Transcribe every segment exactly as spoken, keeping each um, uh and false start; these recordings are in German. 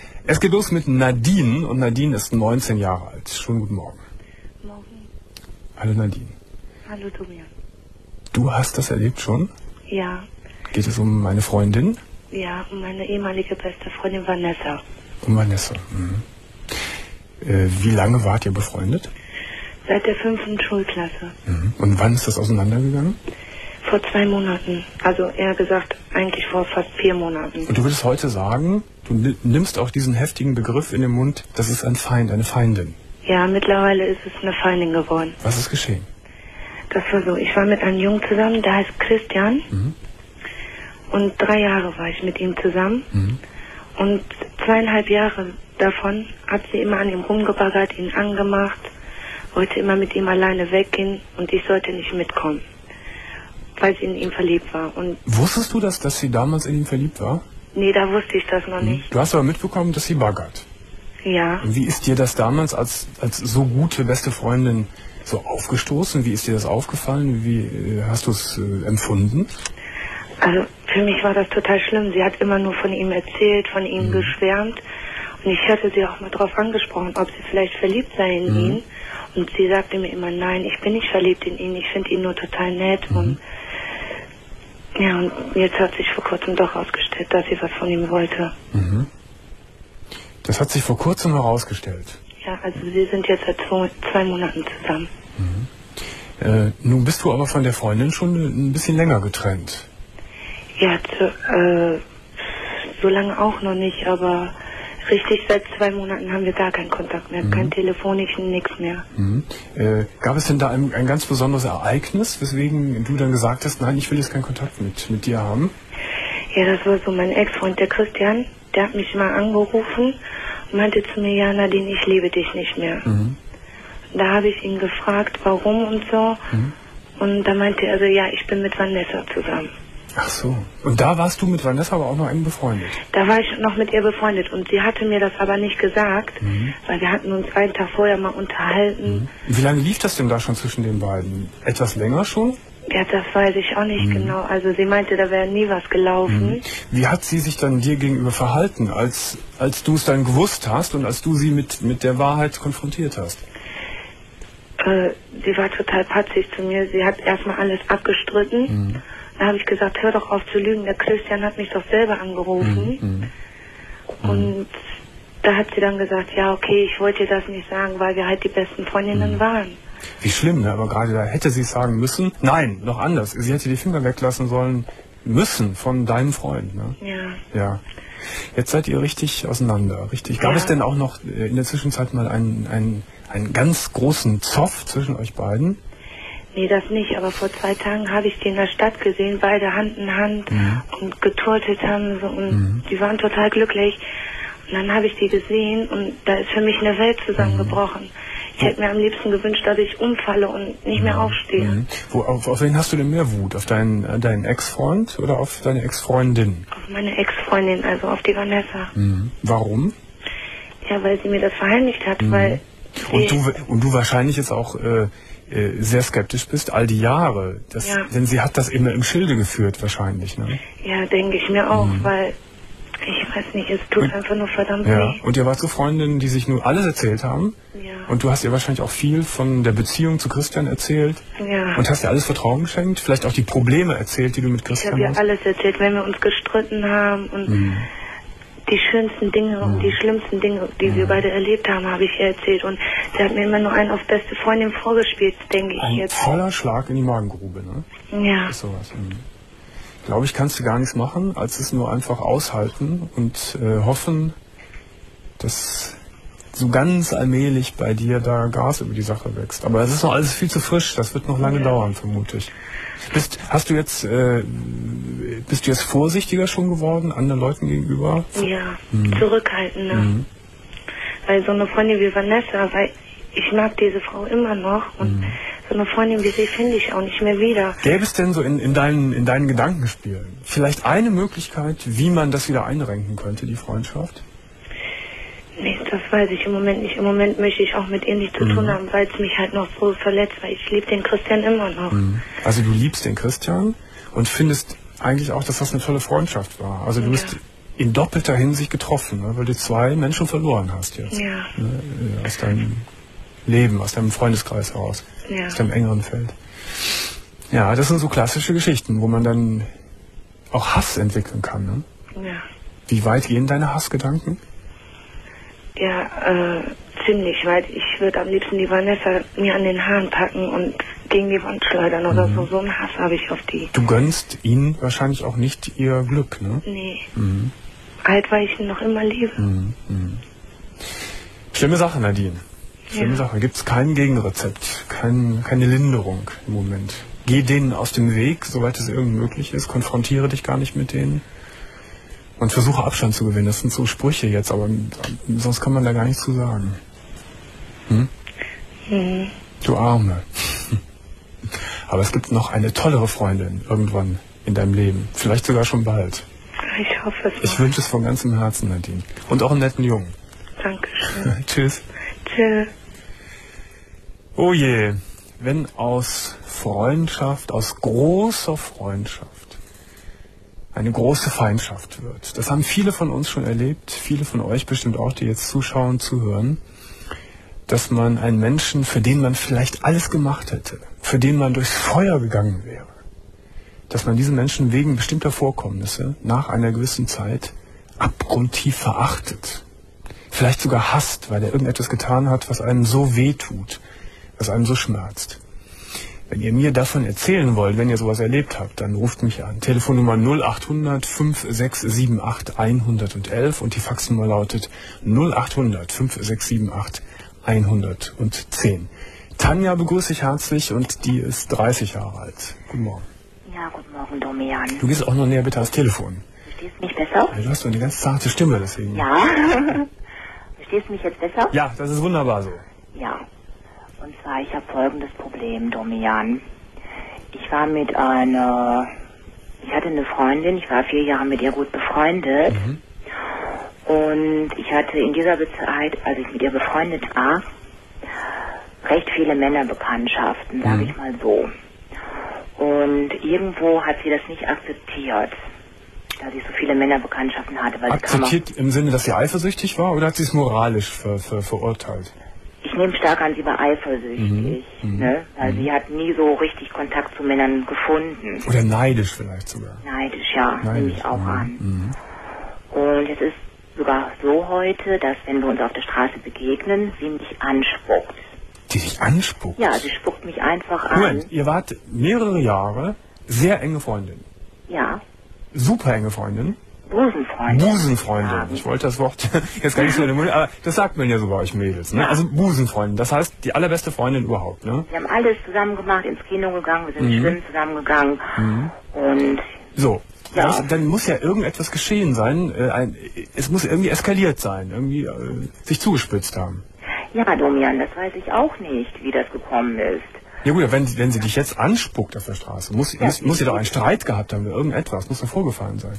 Es geht los mit Nadine und Nadine ist neunzehn Jahre alt. Schönen guten Morgen. Morgen. Hallo Nadine. Hallo Tobias. Du hast das erlebt schon? Ja. Geht es um meine Freundin? Ja, um meine ehemalige beste Freundin Vanessa. Um Vanessa. Mhm. Äh, wie lange wart ihr befreundet? Seit der fünften Schulklasse. Mhm. Und wann ist das auseinandergegangen? Vor zwei Monaten. Also eher gesagt, eigentlich vor fast vier Monaten. Und du würdest heute sagen, du nimmst auch diesen heftigen Begriff in den Mund, das ist ein Feind, eine Feindin. Ja, mittlerweile ist es eine Feindin geworden. Was ist geschehen? Das war so, ich war mit einem Jungen zusammen, der heißt Christian. Mhm. Und drei Jahre war ich mit ihm zusammen. Mhm. Und zweieinhalb Jahre davon hat sie immer an ihm rumgebaggert, ihn angemacht, wollte immer mit ihm alleine weggehen und ich sollte nicht mitkommen, weil sie in ihn verliebt war. Und wusstest du das, dass sie damals in ihn verliebt war? nee, da wusste ich das noch Mhm. nicht. Du hast aber mitbekommen, dass sie baggert. Ja. Und wie ist dir das damals als, als so gute beste Freundin so aufgestoßen? Wie ist dir das aufgefallen? Wie äh, hast du es äh, empfunden? Also für mich war das total schlimm. Sie hat immer nur von ihm erzählt, von ihm Mhm. geschwärmt. Und ich hatte sie auch mal darauf angesprochen, ob sie vielleicht verliebt sei in Mhm. ihn. Und sie sagte mir immer, nein, ich bin nicht verliebt in ihn, ich finde ihn nur total nett. Mhm. Und ja, und jetzt hat sich vor kurzem doch herausgestellt, dass sie was von ihm wollte. Mhm. Das hat sich vor kurzem herausgestellt. Ja, also sie sind jetzt seit zwei, zwei Monaten zusammen. Mhm. Äh, nun bist du aber von der Freundin schon ein bisschen länger getrennt. Ja, zu, äh, so lange auch noch nicht, aber richtig seit zwei Monaten haben wir gar keinen Kontakt mehr, mhm. keinen telefonischen, nichts mehr. Mhm. Äh, gab es denn da ein, ein ganz besonderes Ereignis, weswegen du dann gesagt hast, nein, ich will jetzt keinen Kontakt mit, mit dir haben? Ja, das war so mein Ex-Freund, der Christian, der hat mich mal angerufen und meinte zu mir, ja Nadine, ich liebe dich nicht mehr. Mhm. Da habe ich ihn gefragt, warum und so. Mhm. Und da meinte er so, ja, ich bin mit Vanessa zusammen. Ach so. Und da warst du mit Vanessa aber auch noch eng befreundet? Da war ich noch mit ihr befreundet und sie hatte mir das aber nicht gesagt, mhm. weil wir hatten uns einen Tag vorher mal unterhalten. Mhm. Wie lange lief das denn da schon zwischen den beiden? Etwas länger schon? Ja, das weiß ich auch nicht mhm. genau. Also sie meinte, da wäre nie was gelaufen. Mhm. Wie hat sie sich dann dir gegenüber verhalten, als, als du es dann gewusst hast und als du sie mit, mit der Wahrheit konfrontiert hast? Äh, sie war total patzig zu mir. Sie hat erstmal alles abgestritten. Mhm. Da habe ich gesagt, hör doch auf zu lügen, der Christian hat mich doch selber angerufen. Mhm. Und mhm. da hat sie dann gesagt, ja okay, ich wollte dir das nicht sagen, weil wir halt die besten Freundinnen mhm. waren. Wie schlimm, ne? Aber gerade da hätte sie es sagen müssen. Nein, noch anders. Sie hätte die Finger weglassen sollen müssen von deinem Freund. Ne? Ja. Ja. Jetzt seid ihr richtig auseinander, richtig. Gab ja. es denn auch noch in der Zwischenzeit mal einen, einen, einen ganz großen Zoff zwischen euch beiden? Nee, das nicht, aber vor zwei Tagen habe ich die in der Stadt gesehen, beide Hand in Hand mhm. und geturtet haben so, und mhm. die waren total glücklich. Und dann habe ich die gesehen und da ist für mich eine Welt zusammengebrochen. Mhm. Ich hätte mir am liebsten gewünscht, dass ich umfalle und nicht mehr aufstehe. Mhm. Wo, auf, auf wen hast du denn mehr Wut? Auf deinen, deinen Ex-Freund oder auf deine Ex-Freundin? Auf meine Ex-Freundin, also auf die Vanessa. Mhm. Warum? Ja, weil sie mir das verheimlicht hat, mhm. weil... Und du, und du wahrscheinlich jetzt auch... Äh, sehr skeptisch bist, all die Jahre. Das, ja. Denn sie hat das immer im Schilde geführt wahrscheinlich. Ne? Ja, denke ich mir auch, mhm. weil ich weiß nicht, es tut und, einfach nur verdammt ja. weh. Und ihr wart so Freundinnen, die sich nur alles erzählt haben. Ja. Und du hast ihr wahrscheinlich auch viel von der Beziehung zu Christian erzählt. Ja. Und hast ihr alles Vertrauen geschenkt. Vielleicht auch die Probleme erzählt, die du mit Christian hast. Ich habe ihr alles erzählt, wenn wir uns gestritten haben und mhm. die schönsten Dinge und die schlimmsten Dinge, die mhm. wir beide erlebt haben, habe ich ihr erzählt. Und sie hat mir immer nur einen auf beste Freundin vorgespielt, denke ich Ein jetzt. Ein voller Schlag in die Magengrube, ne? Ja. Ist sowas. Mhm. Glaube ich, kannst du gar nichts machen, als es nur einfach aushalten und äh, hoffen, dass so ganz allmählich bei dir da Gas über die Sache wächst. Aber es ist noch alles viel zu frisch, das wird noch lange ja. dauern, vermute ich. Bist, hast du jetzt, äh, bist du jetzt vorsichtiger schon geworden, anderen Leuten gegenüber? Ja, mhm. zurückhaltender. Mhm. Weil so eine Freundin wie Vanessa, weil ich mag diese Frau immer noch und mhm. so eine Freundin wie sie finde ich auch nicht mehr wieder. Gäbe es denn so in, in, deinen, in deinen Gedankenspielen vielleicht eine Möglichkeit, wie man das wieder einrenken könnte, die Freundschaft? Nee, das weiß ich im Moment nicht. Im Moment möchte ich auch mit ihr nichts zu mhm. tun haben, weil es mich halt noch so verletzt, weil ich liebe den Christian immer noch. Mhm. Also du liebst den Christian und findest eigentlich auch, dass das eine tolle Freundschaft war. Also du ja. bist in doppelter Hinsicht getroffen, ne? Weil du zwei Menschen verloren hast jetzt. Ja. Ne? Aus deinem Leben, aus deinem Freundeskreis heraus, Ja. aus deinem engeren Feld. Ja, das sind so klassische Geschichten, wo man dann auch Hass entwickeln kann. Ne? Ja. Wie weit gehen deine Hassgedanken? Ja, äh, ziemlich weit. Ich würde am liebsten die Vanessa mir an den Haaren packen und gegen die Wand schleudern oder Mhm. so. So einen Hass habe ich auf die. Du gönnst ihnen wahrscheinlich auch nicht ihr Glück, ne? Nee. Mhm. Halt, weil ich ihn noch immer liebe. Mhm. Mhm. Schlimme Sache, Nadine. Schlimme Ja. Sache. Gibt es kein Gegenrezept, kein, keine Linderung im Moment. Geh denen aus dem Weg, soweit es irgend möglich ist. Konfrontiere dich gar nicht mit denen. Und versuche Abstand zu gewinnen. Das sind so Sprüche jetzt, aber sonst kann man da gar nichts zu sagen. Hm? Mhm. Du Arme. Aber es gibt noch eine tollere Freundin irgendwann in deinem Leben. Vielleicht sogar schon bald. Ich hoffe es Ich noch. wünsche es von ganzem Herzen, Nadine. Und auch einen netten Jungen. Dankeschön. Tschüss. Tschüss. Oh je, wenn aus Freundschaft, aus großer Freundschaft, eine große Feindschaft wird. Das haben viele von uns schon erlebt, viele von euch bestimmt auch, die jetzt zuschauen, zuhören, dass man einen Menschen, für den man vielleicht alles gemacht hätte, für den man durchs Feuer gegangen wäre, dass man diesen Menschen wegen bestimmter Vorkommnisse nach einer gewissen Zeit abgrundtief verachtet. Vielleicht sogar hasst, weil er irgendetwas getan hat, was einem so weh tut, was einem so schmerzt. Wenn ihr mir davon erzählen wollt, wenn ihr sowas erlebt habt, dann ruft mich an. Telefonnummer null acht hundert fünf sechs sieben acht hundertelf und die Faxnummer lautet null acht hundert fünf sechs sieben acht hundertzehn. Tanja begrüße ich herzlich und die ist dreißig Jahre alt. Guten Morgen. Ja, guten Morgen, Domian. Du gehst auch noch näher bitte ans Telefon. Verstehst du mich besser? Ja, du hast doch eine ganz zarte Stimme, deswegen. Ja. Verstehst du mich jetzt besser? Ja, das ist wunderbar so. Ja. Und zwar, ich habe folgendes Problem, Domian. Ich war mit einer, ich hatte eine Freundin, ich war vier Jahre mit ihr gut befreundet. Mhm. Und ich hatte in dieser Zeit, als ich mit ihr befreundet war, recht viele Männerbekanntschaften, sage Mhm. ich mal so. Und irgendwo hat sie das nicht akzeptiert, dass ich so viele Männerbekanntschaften hatte. Weil Akzeptiert im Sinne, dass sie eifersüchtig war, oder hat sie es moralisch ver, ver, verurteilt? Ich nehme stark an, sie war eifersüchtig, Mhm. ne? Weil Mhm. sie hat nie so richtig Kontakt zu Männern gefunden. Oder neidisch vielleicht sogar. Neidisch, ja, nehme Neidisch. ich auch Mhm. an. Mhm. Und es ist sogar so heute, dass wenn wir uns auf der Straße begegnen, sie mich anspuckt. Die sich anspuckt? Ja, sie spuckt mich einfach an. Moment, ihr wart mehrere Jahre sehr enge Freundin. Ja, Super enge Freundin. Busenfreundin. Busenfreundin. Ja, Ich wollte das Wort jetzt gar nicht so in den Mund, aber das sagt man ja so bei euch Mädels, ne? Ja. Also Busenfreundin. Das heißt, die allerbeste Freundin überhaupt, ne? Wir haben alles zusammen gemacht, ins Kino gegangen, wir sind Mhm. schwimmen zusammengegangen. Mhm. Und So. Ja. Das, dann muss ja irgendetwas geschehen sein. Äh, ein, es muss irgendwie eskaliert sein, irgendwie äh, sich zugespitzt haben. ja, Domian, das weiß ich auch nicht, wie das gekommen ist. Ja gut, wenn, sie- wenn sie dich jetzt anspuckt auf der Straße, muss, Ja, muss, muss sie doch einen sie- Streit gehabt haben oder irgendetwas, muss doch vorgefallen sein.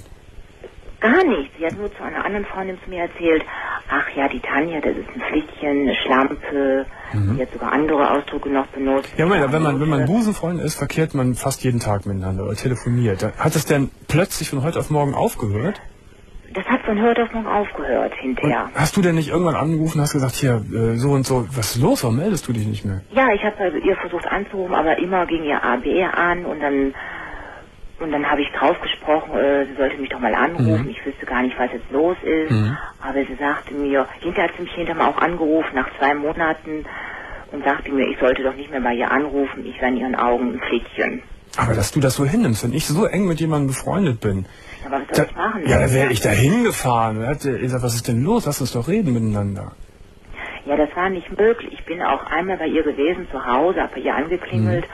Gar nicht. Sie hat nur zu einer anderen Freundin zu mir erzählt, ach ja, die Tanja, das ist ein Flittchen, eine Schlampe. Sie hat sogar andere Ausdrücke noch benutzt. Ja, Moment, wenn man, wenn man Schlampe. Busenfreund ist, verkehrt man fast jeden Tag miteinander oder telefoniert. Da- Hat es denn plötzlich von heute auf morgen aufgehört? Das hat von heute auf morgen aufgehört Und hinterher. hast du denn nicht irgendwann angerufen und hast gesagt, hier, äh, so und so, was ist los, warum meldest du dich nicht mehr? Ja, ich habe also ihr versucht anzurufen, aber immer ging ihr A B an und dann und dann habe ich drauf gesprochen, äh, sie sollte mich doch mal anrufen. Mhm. Ich wüsste gar nicht, was jetzt los ist. Mhm. Aber sie sagte mir, hinterher hat sie mich hinterher mal auch angerufen, nach zwei Monaten, und sagte mir, ich sollte doch nicht mehr bei ihr anrufen, ich sei in ihren Augen ein Flittchen. Aber dass du das so hinnimmst, wenn ich so eng mit jemandem befreundet bin, Ja, aber was da, soll ich machen? ja, da wäre ich da hingefahren. Da hätte gesagt, was ist denn los? Lass uns doch reden miteinander. Ja, das war nicht möglich. Ich bin auch einmal bei ihr gewesen zu Hause, habe bei ihr angeklingelt,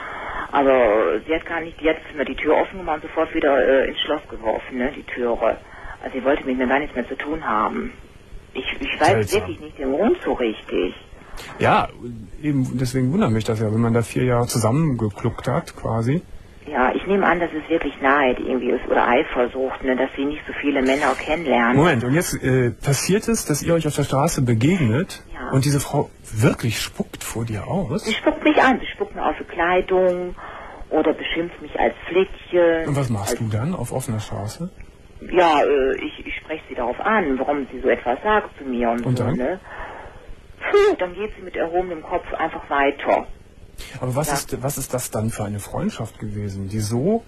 aber sie hat gar nicht, die hat immer die Tür offen gemacht und sofort wieder äh, ins Schloss geworfen, ne, die Türe. Also sie wollte mit mir gar nichts mehr zu tun haben. Ich, ich weiß Seltsam. wirklich nicht den Grund so richtig. Ja, eben deswegen wundert mich das ja, wenn man da vier Jahre zusammengekluckt hat, quasi. Ja, ich nehme an, dass es wirklich Neid irgendwie ist oder Eifersucht, ne, dass sie nicht so viele Männer kennenlernen. Moment, und jetzt äh, passiert es, dass ihr euch auf der Straße begegnet Ja. und diese Frau wirklich spuckt vor dir aus? Sie spuckt mich an, sie spuckt mir auf die Kleidung oder beschimpft mich als Flittchen. Und was machst als du dann auf offener Straße? Ja, äh, ich, ich spreche sie darauf an, warum sie so etwas sagt zu mir und, und so, dann? ne? Puh, dann geht sie mit erhobenem Kopf einfach weiter. Aber was, Ja. ist, was ist das dann für eine Freundschaft gewesen, die so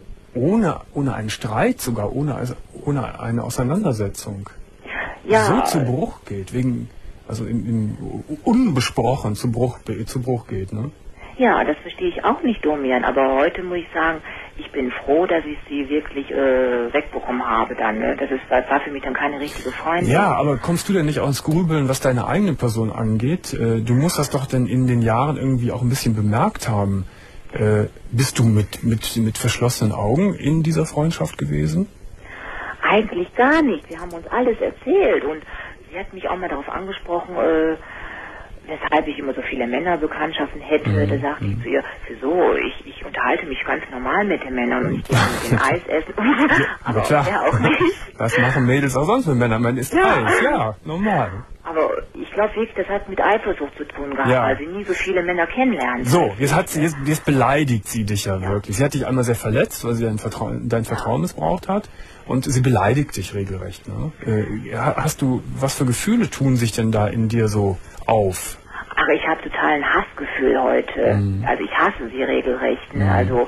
ohne, ohne einen Streit, sogar ohne, also ohne eine Auseinandersetzung, Ja, so zu Bruch geht, wegen, also im, im unbesprochen zu Bruch, zu Bruch geht, ne? ja, das verstehe ich auch nicht, Domian, aber heute muss ich sagen, ich bin froh, dass ich sie wirklich äh, wegbekommen habe dann, ne? Das ist, das war für mich dann keine richtige Freundin. Ja, aber kommst du denn nicht aus Grübeln, was deine eigene Person angeht? Äh, du musst das doch denn in den Jahren irgendwie auch ein bisschen bemerkt haben. Äh, bist du mit, mit, mit verschlossenen Augen in dieser Freundschaft gewesen? Eigentlich gar nicht. Sie haben uns alles erzählt und sie hat mich auch mal darauf angesprochen, äh, weshalb ich immer so viele Männerbekanntschaften hätte. Mhm. Da sagte ich zu ihr, wieso, ich, ich unterhalte mich ganz normal mit den Männern und ich gehe mit den Eis essen. Aber klar. ja auch nicht. Was machen Mädels auch sonst mit Männern? Man isst Ja. Eis, ja, normal. Aber ich glaube wirklich, das hat mit Eifersucht zu tun gehabt, Ja. weil sie nie so viele Männer kennenlernt. So, jetzt hat sie, jetzt, jetzt beleidigt sie dich ja, wirklich. Sie hat dich einmal sehr verletzt, weil sie dein Vertrauen, dein Vertrauen missbraucht hat. Und sie beleidigt dich regelrecht. Ne? Äh, hast du, was für Gefühle tun sich denn da in dir so auf? Ach, ich habe total ein Hassgefühl heute. Mhm. Also ich hasse sie regelrecht. Ne? Mhm. Also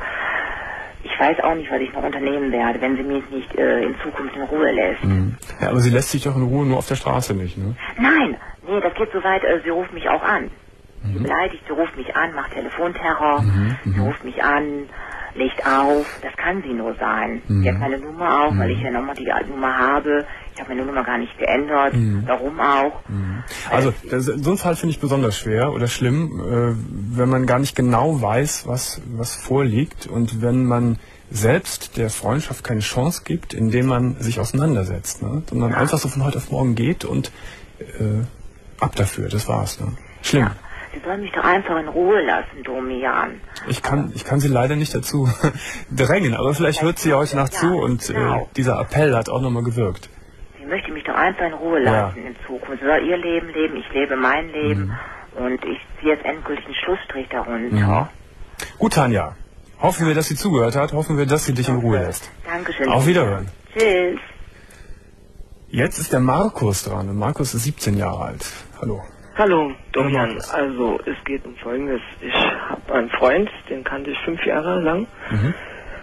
ich weiß auch nicht, was ich noch unternehmen werde, wenn sie mich nicht äh, in Zukunft in Ruhe lässt. Mhm. Ja, aber sie lässt sich doch in Ruhe nur auf der Straße nicht, ne? Nein, nee, das geht so weit, äh, sie ruft mich auch an. Sie Mhm. beleidigt, sie ruft mich an, macht Telefonterror, Mhm, sie ruft mich an, legt auf, das kann sie nur sein. Mhm. Sie hat meine Nummer auch, weil ich ja nochmal die Nummer habe. Ich habe meine Nummer gar nicht geändert. Mhm. Warum auch? Also das, so einen Fall finde ich besonders schwer oder schlimm, äh, wenn man gar nicht genau weiß, was, was vorliegt und wenn man selbst der Freundschaft keine Chance gibt, indem man sich auseinandersetzt, ne? Sondern Ja. einfach so von heute auf morgen geht und äh, ab dafür, das war's. Ne? Schlimm. Ja. Sie soll mich doch einfach in Ruhe lassen, Domian. Ich kann, ich kann sie leider nicht dazu drängen, aber vielleicht hört sie heute Nacht Ja, zu und genau. äh, dieser Appell hat auch nochmal gewirkt. Sie möchte mich doch einfach in Ruhe Ja. lassen in Zukunft. Sie soll ihr Leben leben, ich lebe mein Leben. Und ich ziehe jetzt endgültig einen Schlussstrich darunter. Gut, Tanja. Hoffen wir, dass sie zugehört hat. Hoffen wir, dass sie dich in Ruhe lässt. Dankeschön. Auf Wiederhören. Tschüss. Jetzt ist der Markus dran. Und Markus ist siebzehn Jahre alt. Hallo. Hallo, Domian. Markus. Also, es geht um Folgendes. Ich habe einen Freund, den kannte ich fünf Jahre lang. Mhm.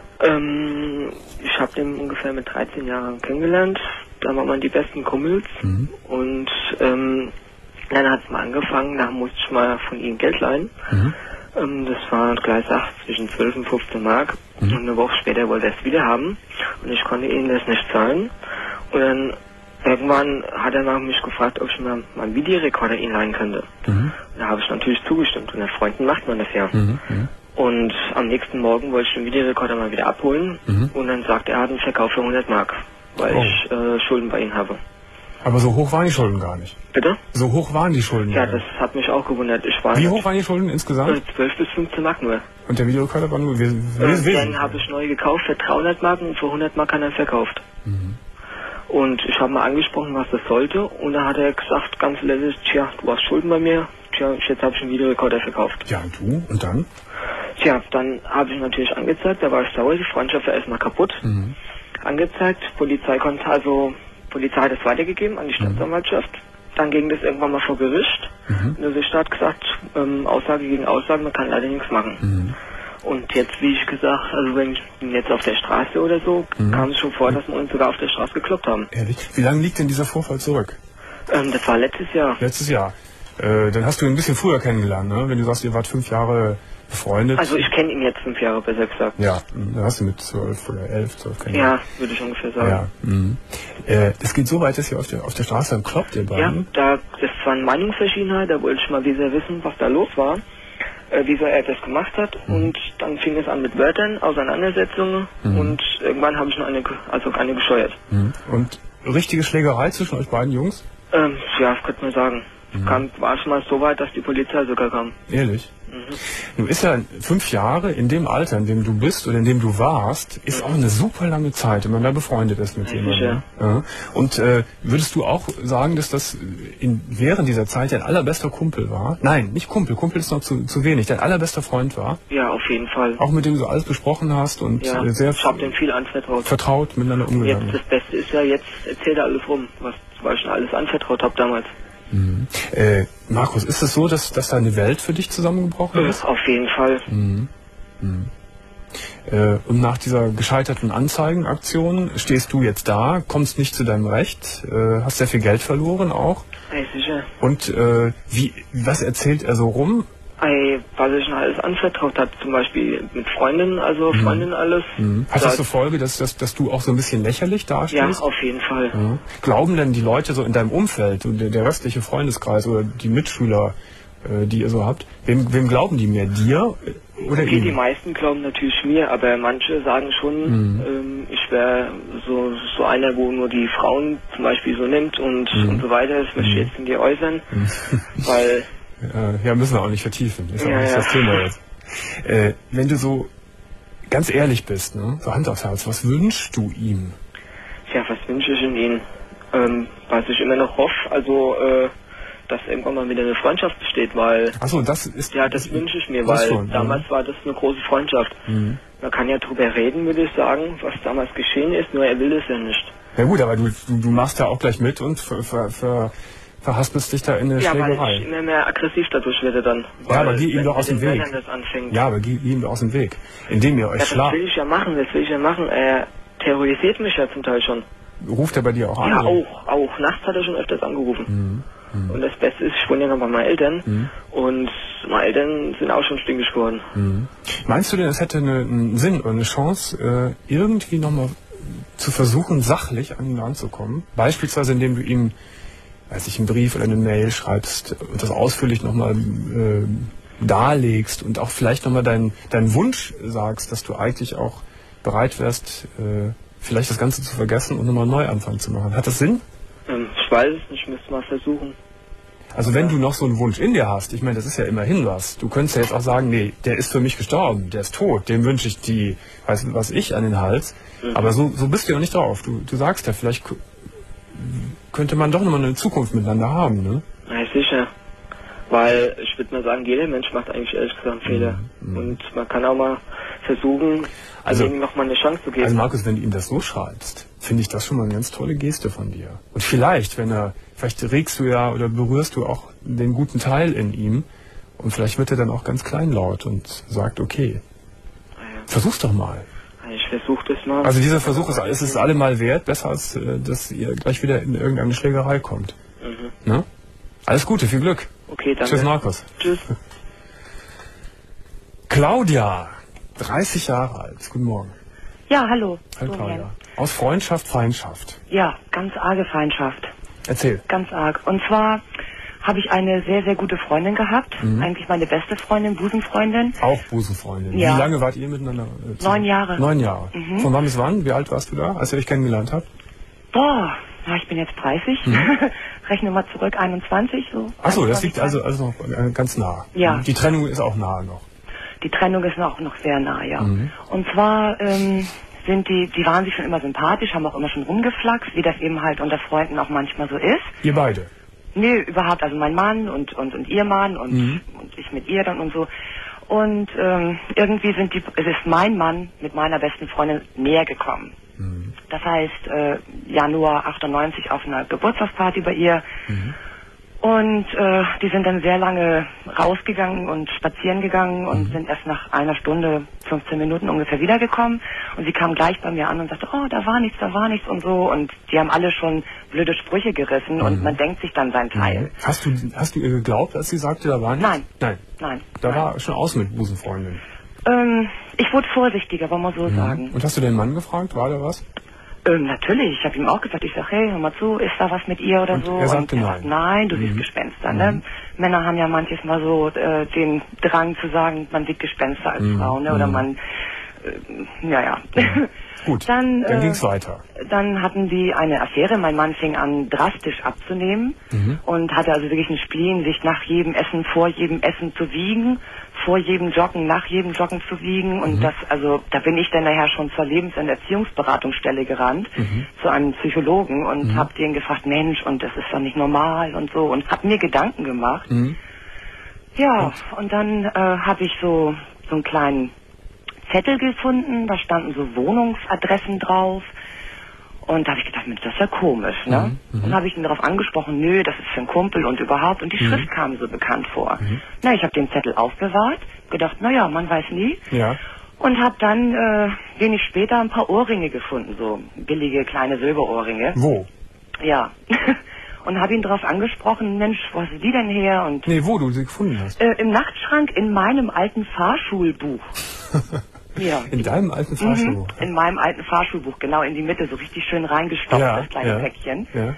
Ähm, ich habe den ungefähr mit dreizehn Jahren kennengelernt. Da waren wir die besten Kumpels. Mhm. Und ähm, dann hat es mal angefangen, da musste ich mal von ihm Geld leihen. Mhm. Ähm, das war gleich acht, zwischen zwölf und fünfzehn Mark. Mhm. Und eine Woche später wollte er es wieder haben. Und ich konnte ihm das nicht zahlen. Und dann irgendwann hat er nach mich gefragt, ob ich mir mal einen Videorekorder ihn leihen könnte. Mhm. Da habe ich natürlich zugestimmt. Und der Freunden macht man das ja. Mhm. Mhm. Und am nächsten Morgen wollte ich den Videorekorder mal wieder abholen. Mhm. Und dann sagt er, er hat einen Verkauf für hundert Mark. Weil Oh. ich äh, Schulden bei ihm habe. Aber so hoch waren die Schulden gar nicht. Bitte? So hoch waren die Schulden Ja, gar das nicht. hat mich auch gewundert. Ich war Wie hoch waren die Schulden äh, insgesamt? zwölf bis fünfzehn Mark nur. Und der Videorekorder war nur wes Äh, wes den habe ich neu gekauft für dreihundert Mark und für hundert Mark hat er verkauft. Mhm. Und ich habe mal angesprochen, was das sollte. Und dann hat er gesagt, ganz lässig, tja, du hast Schulden bei mir. Tja, jetzt habe ich einen Videorekorder verkauft. Ja, und du? Und dann? Tja, dann habe ich natürlich angezeigt, da war ich sauer, die Freundschaft war erstmal kaputt. Mhm. Angezeigt, Polizei konnte, also, Polizei hat es weitergegeben an die Staatsanwaltschaft. Dann ging das irgendwann mal vor Gericht. Mhm. Und der Richter hat gesagt, ähm, Aussage gegen Aussage, man kann leider nichts machen. Mhm. Und jetzt, wie ich gesagt, also wenn ich bin jetzt auf der Straße oder so, Mhm. kam es schon vor, dass wir uns sogar auf der Straße gekloppt haben. Ehrlich? Wie lange liegt denn dieser Vorfall zurück? Ähm, das war letztes Jahr. Letztes Jahr. Äh, dann hast du ihn ein bisschen früher kennengelernt, ne? Wenn du sagst, ihr wart fünf Jahre befreundet. Also ich kenne ihn jetzt fünf Jahre, besser gesagt. Ja, mh, dann hast du mit zwölf oder elf, zwölf kennengelernt. Ja, würde ich ungefähr sagen. Ja. Mhm. Äh, es geht so weit, dass ihr auf der, auf der Straße dann kloppt, ihr Ja, beiden. da, das war eine Meinungsverschiedenheit, da wollte ich mal wieder wissen, was da los war, äh, wieso er das gemacht hat. Mhm. Und dann fing es an mit Wörtern, Auseinandersetzungen Mhm. und irgendwann habe ich noch eine, ge- also eine gescheuert. Mhm. Und richtige Schlägerei zwischen euch beiden Jungs? Ähm, ja, könnte man sagen. Mhm. Kam, war schon mal so weit, dass die Polizei sogar kam. Ehrlich? Mhm. Nun ist ja fünf Jahre in dem Alter, in dem du bist oder in dem du warst, ist auch eine super lange Zeit, wenn man da befreundet ist mit Ja, jemandem. Ja. Und äh, würdest du auch sagen, dass das in, während dieser Zeit dein allerbester Kumpel war? Nein, nicht Kumpel, Kumpel ist noch zu, zu wenig, dein allerbester Freund war? Ja, auf jeden Fall. Auch mit dem du alles besprochen hast und Ja, äh, sehr ich habe dem viel anvertraut. vertraut miteinander umgegangen. Jetzt das Beste ist ja, jetzt erzählt er alles rum, was was ich schon alles anvertraut habe damals. Mhm. Äh, Markus, ist es so, dass, dass da eine Welt für dich zusammengebrochen ist? Auf jeden Fall. Mhm. Mhm. Äh, und nach dieser gescheiterten Anzeigenaktion stehst du jetzt da, kommst nicht zu deinem Recht, äh, hast sehr viel Geld verloren auch. Ey, sicher. Und äh, wie, was erzählt er so rum? Ey, was ich schon alles anvertraut habe, zum Beispiel mit Freundinnen, also Mhm. Freundinnen alles. Mhm. Hat das zur Folge, dass, dass, dass du auch so ein bisschen lächerlich Ja, dastehst? auf jeden Fall. Ja. Glauben denn die Leute so in deinem Umfeld, und der, der restliche Freundeskreis oder die Mitschüler, äh, die ihr so habt, wem, wem glauben die mehr, dir oder Okay, die ihm? meisten glauben natürlich mir, aber manche sagen schon, Mhm. ähm, ich wäre so so einer, wo nur die Frauen zum Beispiel so nimmt und, Mhm. und so weiter. Das möchte ich jetzt in dir äußern, weil Äh, ja, müssen wir auch nicht vertiefen. Ist auch Ja, nicht ja. das Thema jetzt. Äh, wenn du so ganz ehrlich bist, ne, so Hand aufs Herz, was wünschst du ihm? ja, was wünsche ich in ihnen? Ähm, was ich immer noch hoffe, also äh, dass irgendwann mal wieder eine Freundschaft besteht, weil Achso, das ist... ja, das wünsche ich mir, das weil schon, damals ja. war das eine große Freundschaft. Mhm. Man kann ja drüber reden, würde ich sagen, was damals geschehen ist, nur er will es ja nicht. Ja gut, aber du, du, du machst ja auch gleich mit und ver, ver, ver, verhaspelst dich da in eine Ja, weil Schlägerei. ich immer mehr aggressiv dadurch werde dann. Ja, aber Weil, geh ihm wenn doch aus mit dem den Weg. Männern das anfängt. Ja, aber geh ihm aus dem Weg. Indem ihr euch Ja, das schlagt. will ich ja machen, das will ich ja machen. Er terrorisiert mich ja zum Teil schon. Ruft er bei dir auch an? Ja, oder? auch, auch. Nachts hat er schon öfters angerufen. Mhm. Und das Beste ist, ich wohne ja noch bei meinen Eltern. Mhm. Und meine Eltern sind auch schon stinkig geworden. Mhm. Meinst du denn, es hätte eine, einen Sinn oder eine Chance, äh, irgendwie nochmal zu versuchen, sachlich an ihn ranzukommen? Beispielsweise, indem du ihm, weiß ich, einen Brief oder eine Mail schreibst und das ausführlich nochmal äh, darlegst und auch vielleicht nochmal deinen deinen Wunsch sagst, dass du eigentlich auch bereit wärst, äh, vielleicht das Ganze zu vergessen und nochmal einen Neuanfang zu machen. Hat das Sinn? Ähm, ich weiß es nicht, ich müsste mal versuchen. Also wenn du noch so einen Wunsch in dir hast, ich meine, das ist ja immerhin was. Du könntest ja jetzt auch sagen, nee, der ist für mich gestorben, der ist tot, dem wünsche ich die, weiß nicht, was ich an den Hals. Mhm. Aber so, so bist du ja nicht drauf. Du, du sagst ja, vielleicht k- könnte man doch nochmal eine Zukunft miteinander haben, ne? Ja, sicher. Weil ich würde mal sagen, jeder Mensch macht eigentlich ehrlich gesagt einen Fehler. Mhm. Und man kann auch mal versuchen, Also- ihm noch mal eine Chance zu geben. Also Markus, wenn du ihm das so schreibst, finde ich das schon mal eine ganz tolle Geste von dir. Und vielleicht, wenn er, vielleicht regst du ja oder berührst du auch den guten Teil in ihm und vielleicht wird er dann auch ganz kleinlaut und sagt, okay, Ah, ja. versuch's doch mal. Ich versuche das mal. Also dieser Versuch ist, ist es allemal wert, besser als, äh, dass ihr gleich wieder in irgendeine Schlägerei kommt. Mhm. Ne? Alles Gute, viel Glück. Okay, danke. Tschüss, Markus. Tschüss. Claudia, dreißig Jahre alt. Guten Morgen. Ja, hallo. Hallo Dorian. Claudia. Aus Freundschaft, Feindschaft. Ja, ganz arge Feindschaft. Erzähl. Ganz arg. Und zwar habe ich eine sehr, sehr gute Freundin gehabt. Mhm. Eigentlich meine beste Freundin, Busenfreundin. Auch Busenfreundin. Ja. Wie lange wart ihr miteinander? Äh, zusammen? Neun Jahre. Neun Jahre. Mhm. Von wann bis wann? Wie alt warst du da, als ihr euch kennengelernt habt? Boah, ja, ich bin jetzt dreißig. Mhm. Rechne mal zurück, einundzwanzig. So Achso, das einundzwanzig, liegt also, also noch äh, ganz nah. Ja. Die Trennung ist auch nah noch. Die Trennung ist auch noch sehr nah, ja. Mhm. Und zwar ähm, sind die, die waren sich schon immer sympathisch, haben auch immer schon rumgeflaxt, wie das eben halt unter Freunden auch manchmal so ist. Ihr beide? Nee, überhaupt, also mein Mann und, und, und ihr Mann und, Mhm. und ich mit ihr dann und so. Und ähm, irgendwie sind die, es ist mein Mann mit meiner besten Freundin näher gekommen. Mhm. Das heißt, äh, Januar achtundneunzig auf einer Geburtstagsparty bei ihr. Mhm. Und äh, die sind dann sehr lange rausgegangen und spazieren gegangen und Mhm. sind erst nach einer Stunde, fünfzehn Minuten ungefähr wiedergekommen. Und sie kam gleich bei mir an und sagte, oh, da war nichts, da war nichts und so. Und die haben alle schon blöde Sprüche gerissen und Mhm. man denkt sich dann sein Teil. Hast du, hast du ihr geglaubt, als sie sagte, da war nichts? Nein. Nein. Nein. Da nein. war schon aus mit Busenfreundin. Ähm, ich wurde vorsichtiger, wollen wir so Mhm. sagen. Und hast du den Mann gefragt, war da was? Ähm, natürlich, ich habe ihm auch gesagt, ich sag, hey, hör mal zu, ist da was mit ihr oder Und so? er sagte und er nein. sagt, nein, du siehst Mhm. Gespenster, ne? Mhm. Männer haben ja manches Mal so äh, den Drang zu sagen, man sieht Gespenster als Mhm. Frau, ne? Oder Mhm. man, äh, ja, ja. Gut, dann dann äh, ging's weiter. Dann hatten die eine Affäre. Mein Mann fing an, drastisch abzunehmen Mhm. und hatte also wirklich einen Spleen, sich nach jedem Essen, vor jedem Essen zu wiegen, vor jedem Joggen, nach jedem Joggen zu wiegen. Und Mhm. das, also da bin ich dann nachher schon zur Lebens- und Erziehungsberatungsstelle gerannt, Mhm. zu einem Psychologen und Mhm. habe den gefragt, Mensch, und das ist doch nicht normal und so. Und habe mir Gedanken gemacht. Mhm. Ja, und dann äh, habe ich so, so einen kleinen Zettel gefunden, da standen so Wohnungsadressen drauf. Und da habe ich gedacht, Mensch, das ist ja komisch, ne? Mhm, mhm. Dann habe ich ihn darauf angesprochen, nö, das ist für einen Kumpel und überhaupt. Und die Mhm. Schrift kam mir so bekannt vor. Mhm. Na, ich habe den Zettel aufbewahrt, gedacht, na ja, man weiß nie. Ja. Und habe dann äh, wenig später ein paar Ohrringe gefunden, so billige kleine Silberohrringe. Wo? Ja. Und habe ihn darauf angesprochen, Mensch, wo hast du die denn her? Und Nee, wo du sie gefunden hast. äh, im Nachtschrank in meinem alten Fahrschulbuch. Ja. In deinem alten Fahrstuhl. Mhm, in meinem alten Fahrschulbuch, genau in die Mitte, so richtig schön reingestopft, Ja, das kleine ja, Päckchen. ja.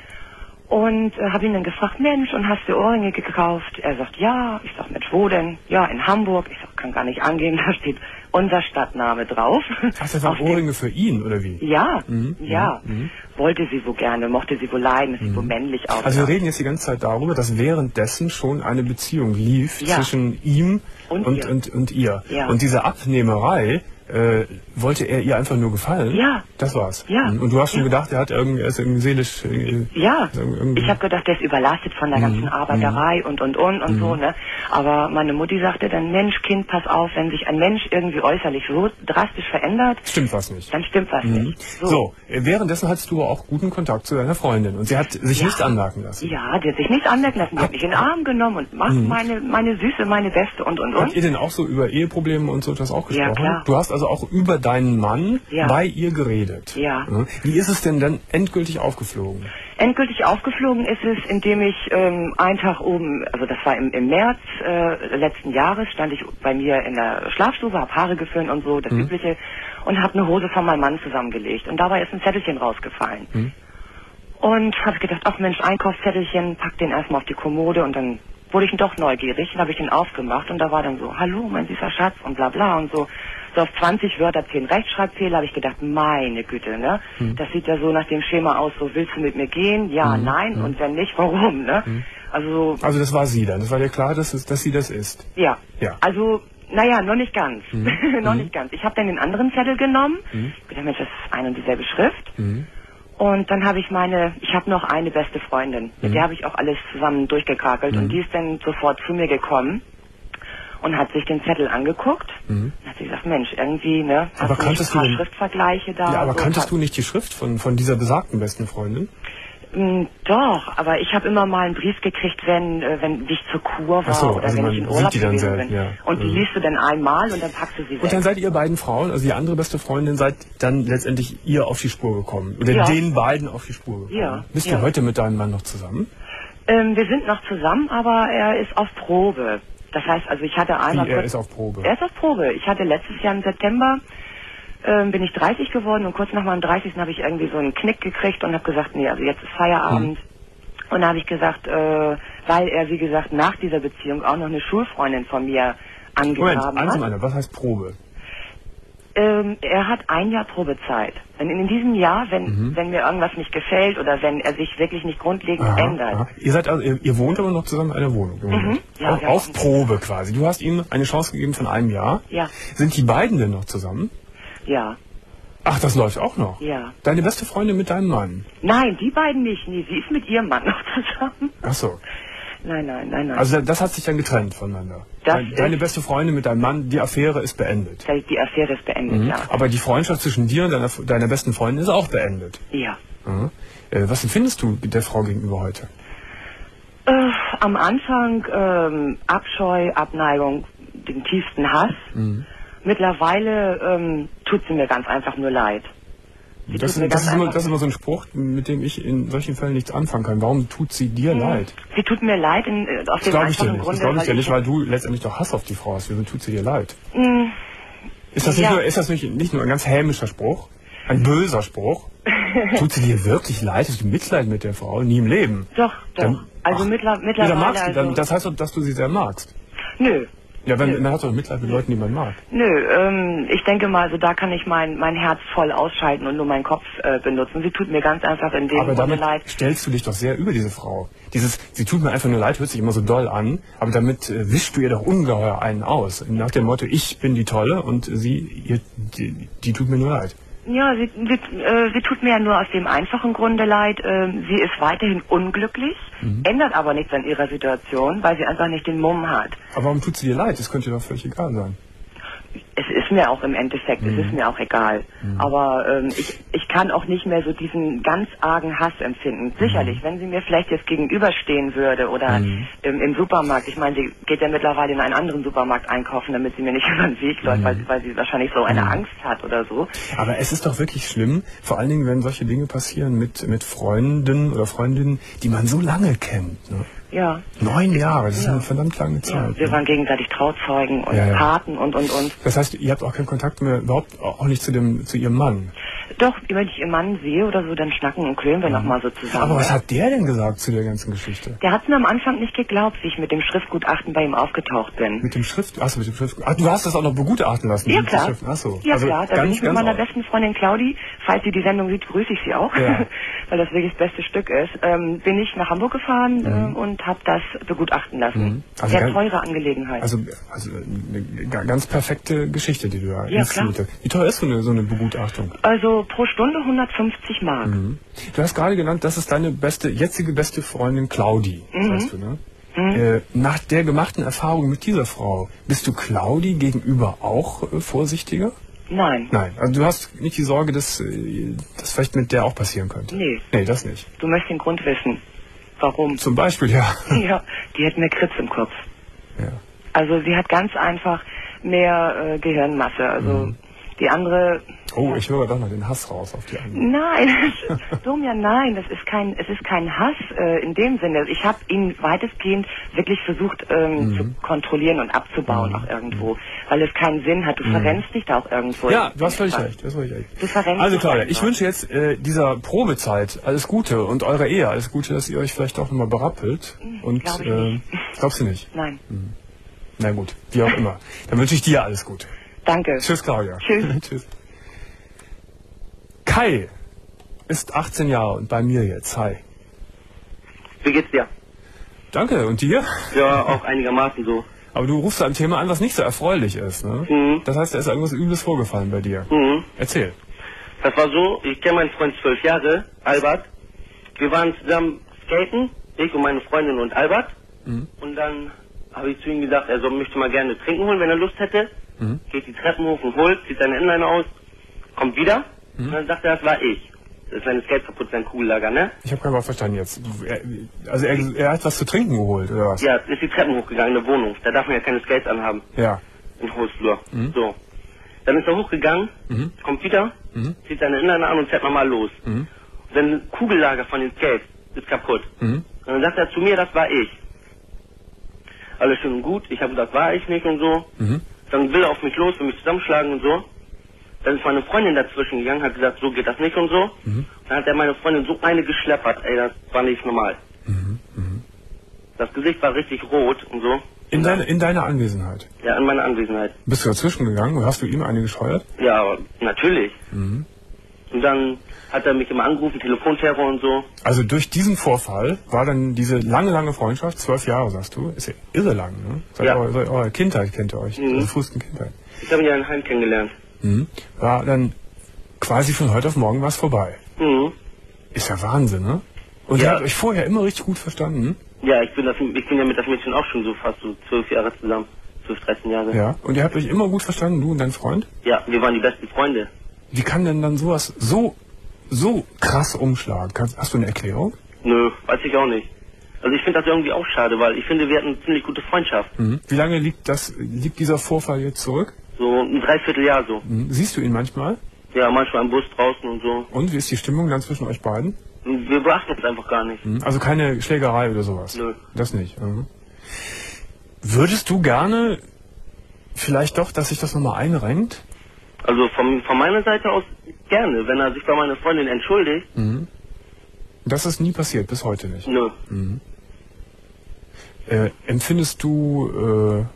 Und äh, habe ihn dann gefragt, Mensch, und hast du Ohrringe gekauft? Er sagt, ja. Ich sag, Mensch, wo denn? Ja, in Hamburg. Ich sag, kann gar nicht angehen, da steht unser Stadtname drauf. Ach, das waren Auf dem- Ohrringe für ihn, oder wie? Ja, Mhm, ja. mhm. Wollte sie so gerne, mochte sie wohl leiden, sieht so männlich aus. Also wir reden jetzt die ganze Zeit darüber, dass währenddessen schon eine Beziehung lief Ja. zwischen ihm Und und, ihr. und, und ihr. Ja. Und diese Abnehmerei, äh, wollte er ihr einfach nur gefallen? Ja. Das war's. Ja. Mhm. Und du hast schon Ja. gedacht, er hat irgendwie, er ist irgendwie seelisch... Äh, Ja, irgendwie- ich habe gedacht, der ist überlastet von der ganzen Arbeiterei und und und und so, ne? Aber meine Mutti sagte dann, Mensch, Kind, pass auf, wenn sich ein Mensch irgendwie äußerlich so drastisch verändert, Stimmt was nicht. dann stimmt was Mhm. nicht. So, äh, währenddessen hattest du auch guten Kontakt zu deiner Freundin und sie hat sich Ja. nicht anmerken lassen. Ja, die hat sich nichts anmerken lassen, die hat mich in den Arm genommen und macht meine, meine Süße, meine Beste und und Habt und. ihr denn auch so über Eheprobleme und so das auch Ja, gesprochen? klar. Du hast also auch über deinen Mann Ja. bei ihr geredet. Ja. Mhm. Wie ist es denn dann endgültig aufgeflogen? Endgültig aufgeflogen ist es, indem ich ähm, einen Tag oben, also das war im, im März äh, letzten Jahres, stand ich bei mir in der Schlafstube, habe Haare geföhnt und so, das Übliche, und habe eine Hose von meinem Mann zusammengelegt. Und dabei ist ein Zettelchen rausgefallen. Mhm. Und habe gedacht, ach Mensch, Einkaufszettelchen, pack den erstmal auf die Kommode und dann wurde ich doch neugierig und habe ich den aufgemacht und da war dann so, hallo, mein süßer Schatz und bla bla und so. So auf zwanzig Wörter, zehn Rechtschreibfehler, habe ich gedacht, meine Güte, ne? Das sieht ja so nach dem Schema aus, so willst du mit mir gehen? Ja, nein, und wenn nicht, warum, ne? Also, Also das war sie dann. Das war dir klar, dass, es, dass sie das ist. ja. Ja. Also, naja, noch nicht ganz. noch Mhm. nicht ganz. Ich habe dann den anderen Zettel genommen. Ich dachte, Mensch, das ist eine und dieselbe Schrift. Mhm. Und dann habe ich meine, ich habe noch eine beste Freundin, mit der habe ich auch alles zusammen durchgekrakelt und die ist dann sofort zu mir gekommen und hat sich den Zettel angeguckt und hat sie gesagt, Mensch, irgendwie, ne, hast Aber du nicht kanntest ein paar du denn- Schriftvergleiche da? Ja, aber so, kanntest hat- du nicht die Schrift von, von dieser besagten besten Freundin? Mm, Doch, aber ich habe immer mal einen Brief gekriegt, wenn, äh, wenn ich zur Kur war Ach so, oder also wenn man ich in sieht Urlaub die dann gewesen selten, bin. ja. Und die Mhm. liest du dann einmal und dann packst du sie weg. Und dann seid ihr beiden Frauen, also die andere beste Freundin, seid dann letztendlich ihr auf die Spur gekommen. Oder Ja. den beiden auf die Spur gekommen. Ja, Bist ja. du heute mit deinem Mann noch zusammen? ähm, wir sind noch zusammen, aber er ist auf Probe. Das heißt, also ich hatte einmal... Wie, er kurz- ist auf Probe. Er ist auf Probe. Ich hatte letztes Jahr im September, ähm, bin ich dreißig geworden und kurz nach meinem dreißigsten habe ich irgendwie so einen Knick gekriegt und habe gesagt, nee, also jetzt ist Feierabend. Und da habe ich gesagt, äh, weil er, wie gesagt, nach dieser Beziehung auch noch eine Schulfreundin von mir Moment, angegraben eins hat. um einer, was heißt Probe? Ähm, er hat ein Jahr Probezeit. Wenn in diesem Jahr, wenn, wenn mir irgendwas nicht gefällt oder wenn er sich wirklich nicht grundlegend Aha, ändert. aha. Ihr seid also, ihr, ihr wohnt aber noch zusammen in einer Wohnung. im Moment. Ja, auf, ja. auf Probe quasi. Du hast ihm eine Chance gegeben von einem Jahr. Ja, Sind die beiden denn noch zusammen? ja, Ach, das läuft auch noch. ja. Deine beste Freundin mit deinem Mann. Nein, die beiden nicht. Nee, sie ist mit ihrem Mann noch zusammen. Ach so. Nein, nein, nein, nein. Also das hat sich dann getrennt voneinander. Das Deine, deine ist- beste Freundin mit deinem Mann, die Affäre ist beendet. Die Affäre ist beendet, Mhm. ja. Aber die Freundschaft zwischen dir und deiner, deiner besten Freundin ist auch beendet. Ja. Mhm. Äh, was empfindest du der Frau gegenüber heute? Äh, am Anfang ähm, Abscheu, Abneigung, den tiefsten Hass. Mhm. Mittlerweile ähm, tut sie mir ganz einfach nur leid. Sie Das, tut mir ist- das, ganz ist immer, einfach- das ist immer so ein Spruch, mit dem ich in solchen Fällen nichts anfangen kann. Warum tut sie dir leid? Sie tut mir leid in, äh, aus Das dem glaube ich dir einfachen nicht. Das Grunde, glaube ich dir weil nicht, weil du letztendlich doch Hass auf die Frau hast. Wieso tut sie dir leid? Mm, Ist das nicht, Ja. nur, ist das nicht, nicht nur ein ganz hämischer Spruch? Ein böser Spruch? Tut sie dir wirklich leid? Hast du Mitleid mit der Frau? Nie im Leben. Doch, doch. Dann- also ach, mittler, Ja, mittlerweile... dann magst du, dann, also, das heißt doch, dass du sie sehr magst. nö, Ja, wenn, Nö. man hat doch Mitleid mit Leuten, die man mag. Nö, ähm, ich denke mal, also da kann ich mein, mein Herz voll ausschalten und nur meinen Kopf äh, benutzen. Sie tut mir ganz einfach in dem Aber damit Sinne leid. stellst du dich doch sehr über diese Frau. Dieses, sie tut mir einfach nur leid, hört sich immer so doll an, aber damit äh, wischst du ihr doch ungeheuer einen aus. Nach dem Motto, ich bin die Tolle und sie, ihr, die, die tut mir nur leid. Ja, sie, sie, äh, sie tut mir ja nur aus dem einfachen Grunde leid. Ähm, sie ist weiterhin unglücklich, Mhm. ändert aber nichts an ihrer Situation, weil sie einfach nicht den Mumm hat. Aber warum tut sie dir leid? Das könnte dir doch völlig egal sein. Es ist mir auch im Endeffekt, Mhm. es ist mir auch egal. Mhm. Aber ähm, ich, ich kann auch nicht mehr so diesen ganz argen Hass empfinden. Sicherlich, wenn sie mir vielleicht jetzt gegenüberstehen würde oder Mhm. im, im Supermarkt. Ich meine, sie geht ja mittlerweile in einen anderen Supermarkt einkaufen, damit sie mir nicht über den Weg läuft, Mhm. weil, sie- weil sie wahrscheinlich so eine Mhm. Angst hat oder so. Aber es ist doch wirklich schlimm, vor allen Dingen, wenn solche Dinge passieren mit, mit Freunden oder Freundinnen, die man so lange kennt. Ne? Ja. Neun Jahre, das ist Ja. eine verdammt lange Ja, Zeit. wir ne? waren gegenseitig Trauzeugen und Ja, ja. Paten und und und. Das heißt, ihr habt auch keinen Kontakt mehr, überhaupt auch nicht zu dem, zu ihrem Mann. Doch, wenn ich ihren Mann sehe oder so, dann schnacken und klönen wir noch mal so zusammen. Aber was ja. hat der denn gesagt zu der ganzen Geschichte? Der hat mir am Anfang nicht geglaubt, wie ich mit dem Schriftgutachten bei ihm aufgetaucht bin. Mit dem Schrift, achso, mit dem Schrift, ach, du hast das auch noch begutachten lassen? Ja, mit klar. Schriften. Achso. Ja, also klar, da ganz, bin ich mit ganz meiner au- besten Freundin Claudi, falls sie die Sendung sieht, grüße ich sie auch, Ja. weil das wirklich das beste Stück ist, ähm, bin ich nach Hamburg gefahren Mhm. äh, und habe das begutachten lassen. Mhm. Also Sehr ganz- teure Angelegenheit. Also, also eine ga- ganz perfekte Geschichte, die du da Ja, inszeniert klar. hast. Wie teuer ist so eine, so eine Begutachtung? Also pro Stunde hundertfünfzig Mark. Mhm. Du hast gerade genannt, das ist deine beste, jetzige beste Freundin Claudi, Mhm. sagst du, ne? Mhm. Äh, nach der gemachten Erfahrung mit dieser Frau, bist du Claudi gegenüber auch äh, vorsichtiger? Nein. Nein, also du hast nicht die Sorge, dass äh, das vielleicht mit der auch passieren könnte? Nee. Nee, das nicht. Du möchtest den Grund wissen. Warum? Zum Beispiel, ja. Ja, die hat mehr Kritz im Kopf. ja. Also sie hat ganz einfach mehr äh, Gehirnmasse. Also Mhm. die andere... Oh, ich höre doch noch den Hass raus auf die andere. Nein, Domja, nein, das ist kein, es ist kein Hass äh, in dem Sinne. Ich habe ihn weitestgehend wirklich versucht ähm, Mhm. zu kontrollieren und abzubauen Mhm. auch irgendwo, weil es keinen Sinn hat. Du Mhm. verrennst dich da auch irgendwo. Ja, du hast völlig Etwas. recht. Du hast völlig recht. Du verrennst Also dich Claudia, einfach. ich wünsche jetzt äh, dieser Probezeit alles Gute und eurer Ehe alles Gute, dass ihr euch vielleicht auch nochmal berappelt. Und glaub ich äh, nicht. glaubst du nicht? Nein, Na gut, wie auch immer. Dann wünsche ich dir alles Gute. danke. Tschüss, Claudia. Tschüss. Tschüss. Kai ist achtzehn Jahre und bei mir jetzt. Hi. Wie geht's dir? Danke. Und dir? Ja, auch einigermaßen so. Aber du rufst ein Thema an, was nicht so erfreulich ist, ne? Mhm. Das heißt, da ist irgendwas Übles vorgefallen bei dir. Mhm. Erzähl. Das war so, ich kenne meinen Freund zwölf Jahre, Albert. Wir waren zusammen skaten, ich und meine Freundin und Albert. Mhm. Und dann habe ich zu ihm gesagt, er soll, möchte mal gerne trinken holen, wenn er Lust hätte. Mhm. Geht die Treppen hoch und holt, zieht seine Inline aus, kommt wieder. Mhm. Und dann sagt er, das war ich. Das ist seine Skate kaputt, sein Kugellager, ne? Ich habe kein Wort verstanden jetzt. Du, er, also er, er hat was zu trinken geholt, oder was? Ja, ist die Treppen hochgegangen in der Wohnung. Da darf man ja keine Skates anhaben, Ja. im Hausflur. Mhm. So. Dann ist er hochgegangen, Mhm. kommt wieder, Mhm. zieht seine Inline an und fährt nochmal los. Mhm. Sein Kugellager von den Skates ist kaputt. Mhm. Und dann sagt er zu mir, das war ich. Alles schön und gut, ich habe gesagt, war ich nicht und so. Mhm. Dann will er auf mich los, will mich zusammenschlagen und so. Dann ist meine Freundin dazwischen gegangen, hat gesagt, so geht das nicht und so. Mhm. Dann hat er meine Freundin so eine geschleppert, ey, das war nicht normal. Mhm. Mhm. Das Gesicht war richtig rot und so. In, deine, in deiner Anwesenheit. Ja, in meiner Anwesenheit. Bist du dazwischen gegangen und hast du ihm eine gescheuert? Ja, aber natürlich. Mhm. Und dann hat er mich immer angerufen, Telefonterror und so. Also durch diesen Vorfall war dann diese lange, lange Freundschaft, zwölf Jahre sagst du, ist ja irre lang, ne? Seit, Ja. eurer, seit eurer Kindheit kennt ihr euch, Mhm. also frühesten Kindheit. Ich habe ihn ja in Heim kennengelernt. Mhm. War dann quasi von heute auf morgen was vorbei. Mhm. Ist ja Wahnsinn, ne? Und Ja. ihr habt euch vorher immer richtig gut verstanden? Ja, ich bin, das, ich bin ja mit das Mädchen auch schon so fast so zwölf Jahre zusammen. zwölf, dreizehn Jahre. Ja. Und ihr habt euch immer gut verstanden, du und dein Freund? Ja, wir waren die besten Freunde. Wie kann denn dann sowas so, so krass umschlagen? Kannst, hast du eine Erklärung? Nö, weiß ich auch nicht. Also ich finde das irgendwie auch schade, weil ich finde, wir hatten eine ziemlich gute Freundschaft. Mhm. Wie lange liegt das, liegt dieser Vorfall jetzt zurück? So ein Dreivierteljahr so. Mhm. Siehst du ihn manchmal? Ja, manchmal im Bus draußen und so. Und wie ist die Stimmung dann zwischen euch beiden? Und wir beachten uns einfach gar nicht. Mhm. Also keine Schlägerei oder sowas? Nö. Das nicht. Mhm. Würdest du gerne vielleicht doch, dass sich das nochmal einrenkt? Also von, von meiner Seite aus gerne, wenn er sich bei meiner Freundin entschuldigt. Mhm. Das ist nie passiert, bis heute nicht. Nö. Mhm. Äh, empfindest du, äh, ja,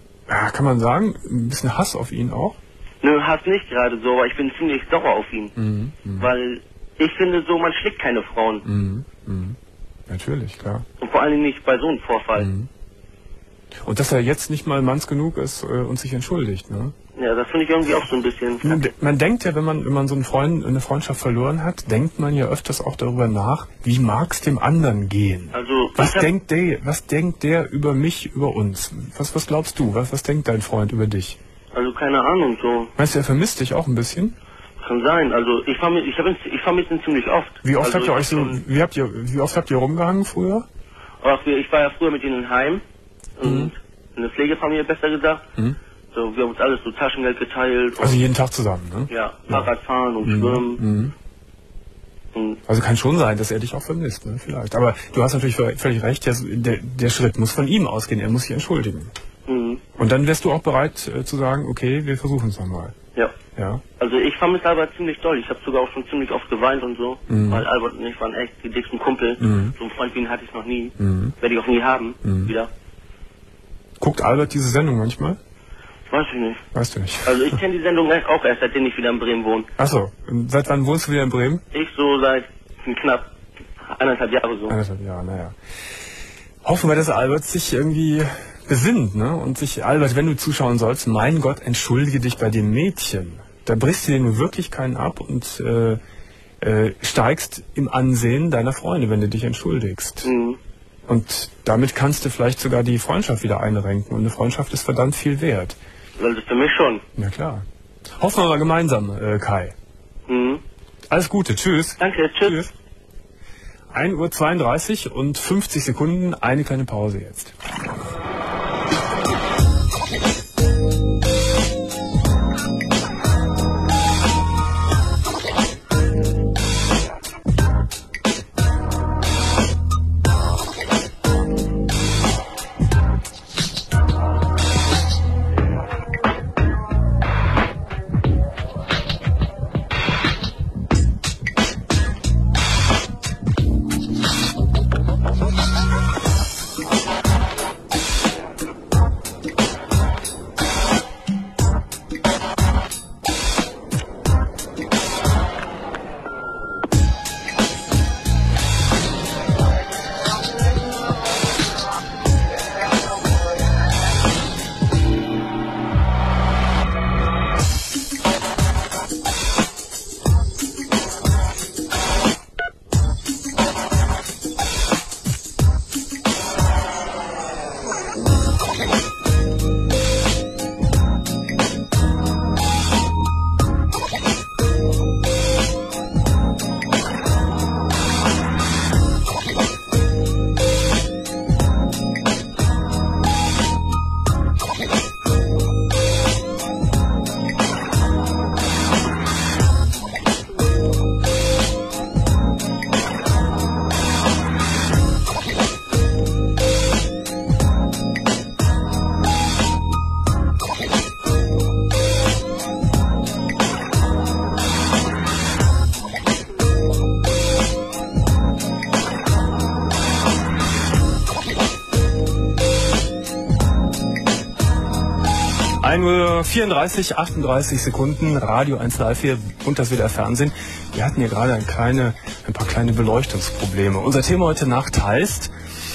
ja, kann man sagen, ein bisschen Hass auf ihn auch? Nö, Hass nicht gerade so, aber ich bin ziemlich sauer auf ihn. Mhm, mh. Weil ich finde so, man schlägt keine Frauen. Mhm, mh. Natürlich, klar. Und vor allem nicht bei so einem Vorfall. Mhm. Und dass er jetzt nicht mal manns genug ist äh, und sich entschuldigt, ne? Ja, das finde ich irgendwie auch so ein bisschen... Man, man denkt ja, wenn man, wenn man so einen Freund, eine Freundschaft verloren hat, denkt man ja öfters auch darüber nach, wie mag es dem anderen gehen? Also, Was ich hab- denkt der, was denkt der über mich, über uns? Was, was glaubst du? Was, was denkt dein Freund über dich? Also keine Ahnung, so... Meinst du, er vermisst dich auch ein bisschen? Kann sein, also ich vermisse ich hab ihn, ich vermisse ihn ziemlich oft. Wie oft also habt ihr euch so, schon- wie habt ihr, wie oft habt ihr rumgehangen früher? Ach, wir- ich war ja früher mit ihnen in Heim. Und Mhm. in der Pflegefamilie besser gesagt. Mhm. So, wir haben uns alles so Taschengeld geteilt. Also und, jeden Tag zusammen, ne? ja, Fahrradfahren und Mhm. Schwimmen. Mhm. Und Also kann schon sein, dass er dich auch vermisst, ne? Vielleicht. Aber du hast natürlich völlig recht, der, der, der Schritt muss von ihm ausgehen, er muss sich entschuldigen. mhm. Und dann wärst du auch bereit äh, zu sagen, okay, wir versuchen es nochmal. ja. Ja. Also ich vermisse Albert ziemlich doll. Ich habe sogar auch schon ziemlich oft geweint und so. Mhm. Weil Albert und ich waren echt die dicksten Kumpel. Mhm. So einen Freund wie ihn hatte ich noch nie. Mhm. Werde ich auch nie haben. Mhm. Wieder. Guckt Albert diese Sendung manchmal? Weiß ich nicht. Weißt du nicht. Also ich kenne die Sendung echt auch erst, seitdem ich wieder in Bremen wohne. Achso, seit wann wohnst du wieder in Bremen? Ich so seit knapp anderthalb Jahre so. Anderthalb Jahre, naja. Hoffen wir, dass Albert sich irgendwie besinnt, ne? Und sich, Albert, wenn du zuschauen sollst, mein Gott, entschuldige dich bei dem Mädchen. Da brichst du dir nur wirklich keinen ab und äh, äh, steigst im Ansehen deiner Freunde, wenn du dich entschuldigst. Mhm. Und damit kannst du vielleicht sogar die Freundschaft wieder einrenken. Und eine Freundschaft ist verdammt viel wert. Also für mich schon. Na klar. Hoffen wir mal gemeinsam, äh, Kai. Mhm. Alles Gute, tschüss. Danke, tschüss. ein Uhr zweiunddreißig und fünfzig Sekunden, eine kleine Pause jetzt. ein Uhr vierunddreißig, achtunddreißig Sekunden, Radio eins Live hier und das W D R Fernsehen. Wir hatten hier gerade ein, kleine, ein paar kleine Beleuchtungsprobleme. Unser Thema heute Nacht heißt,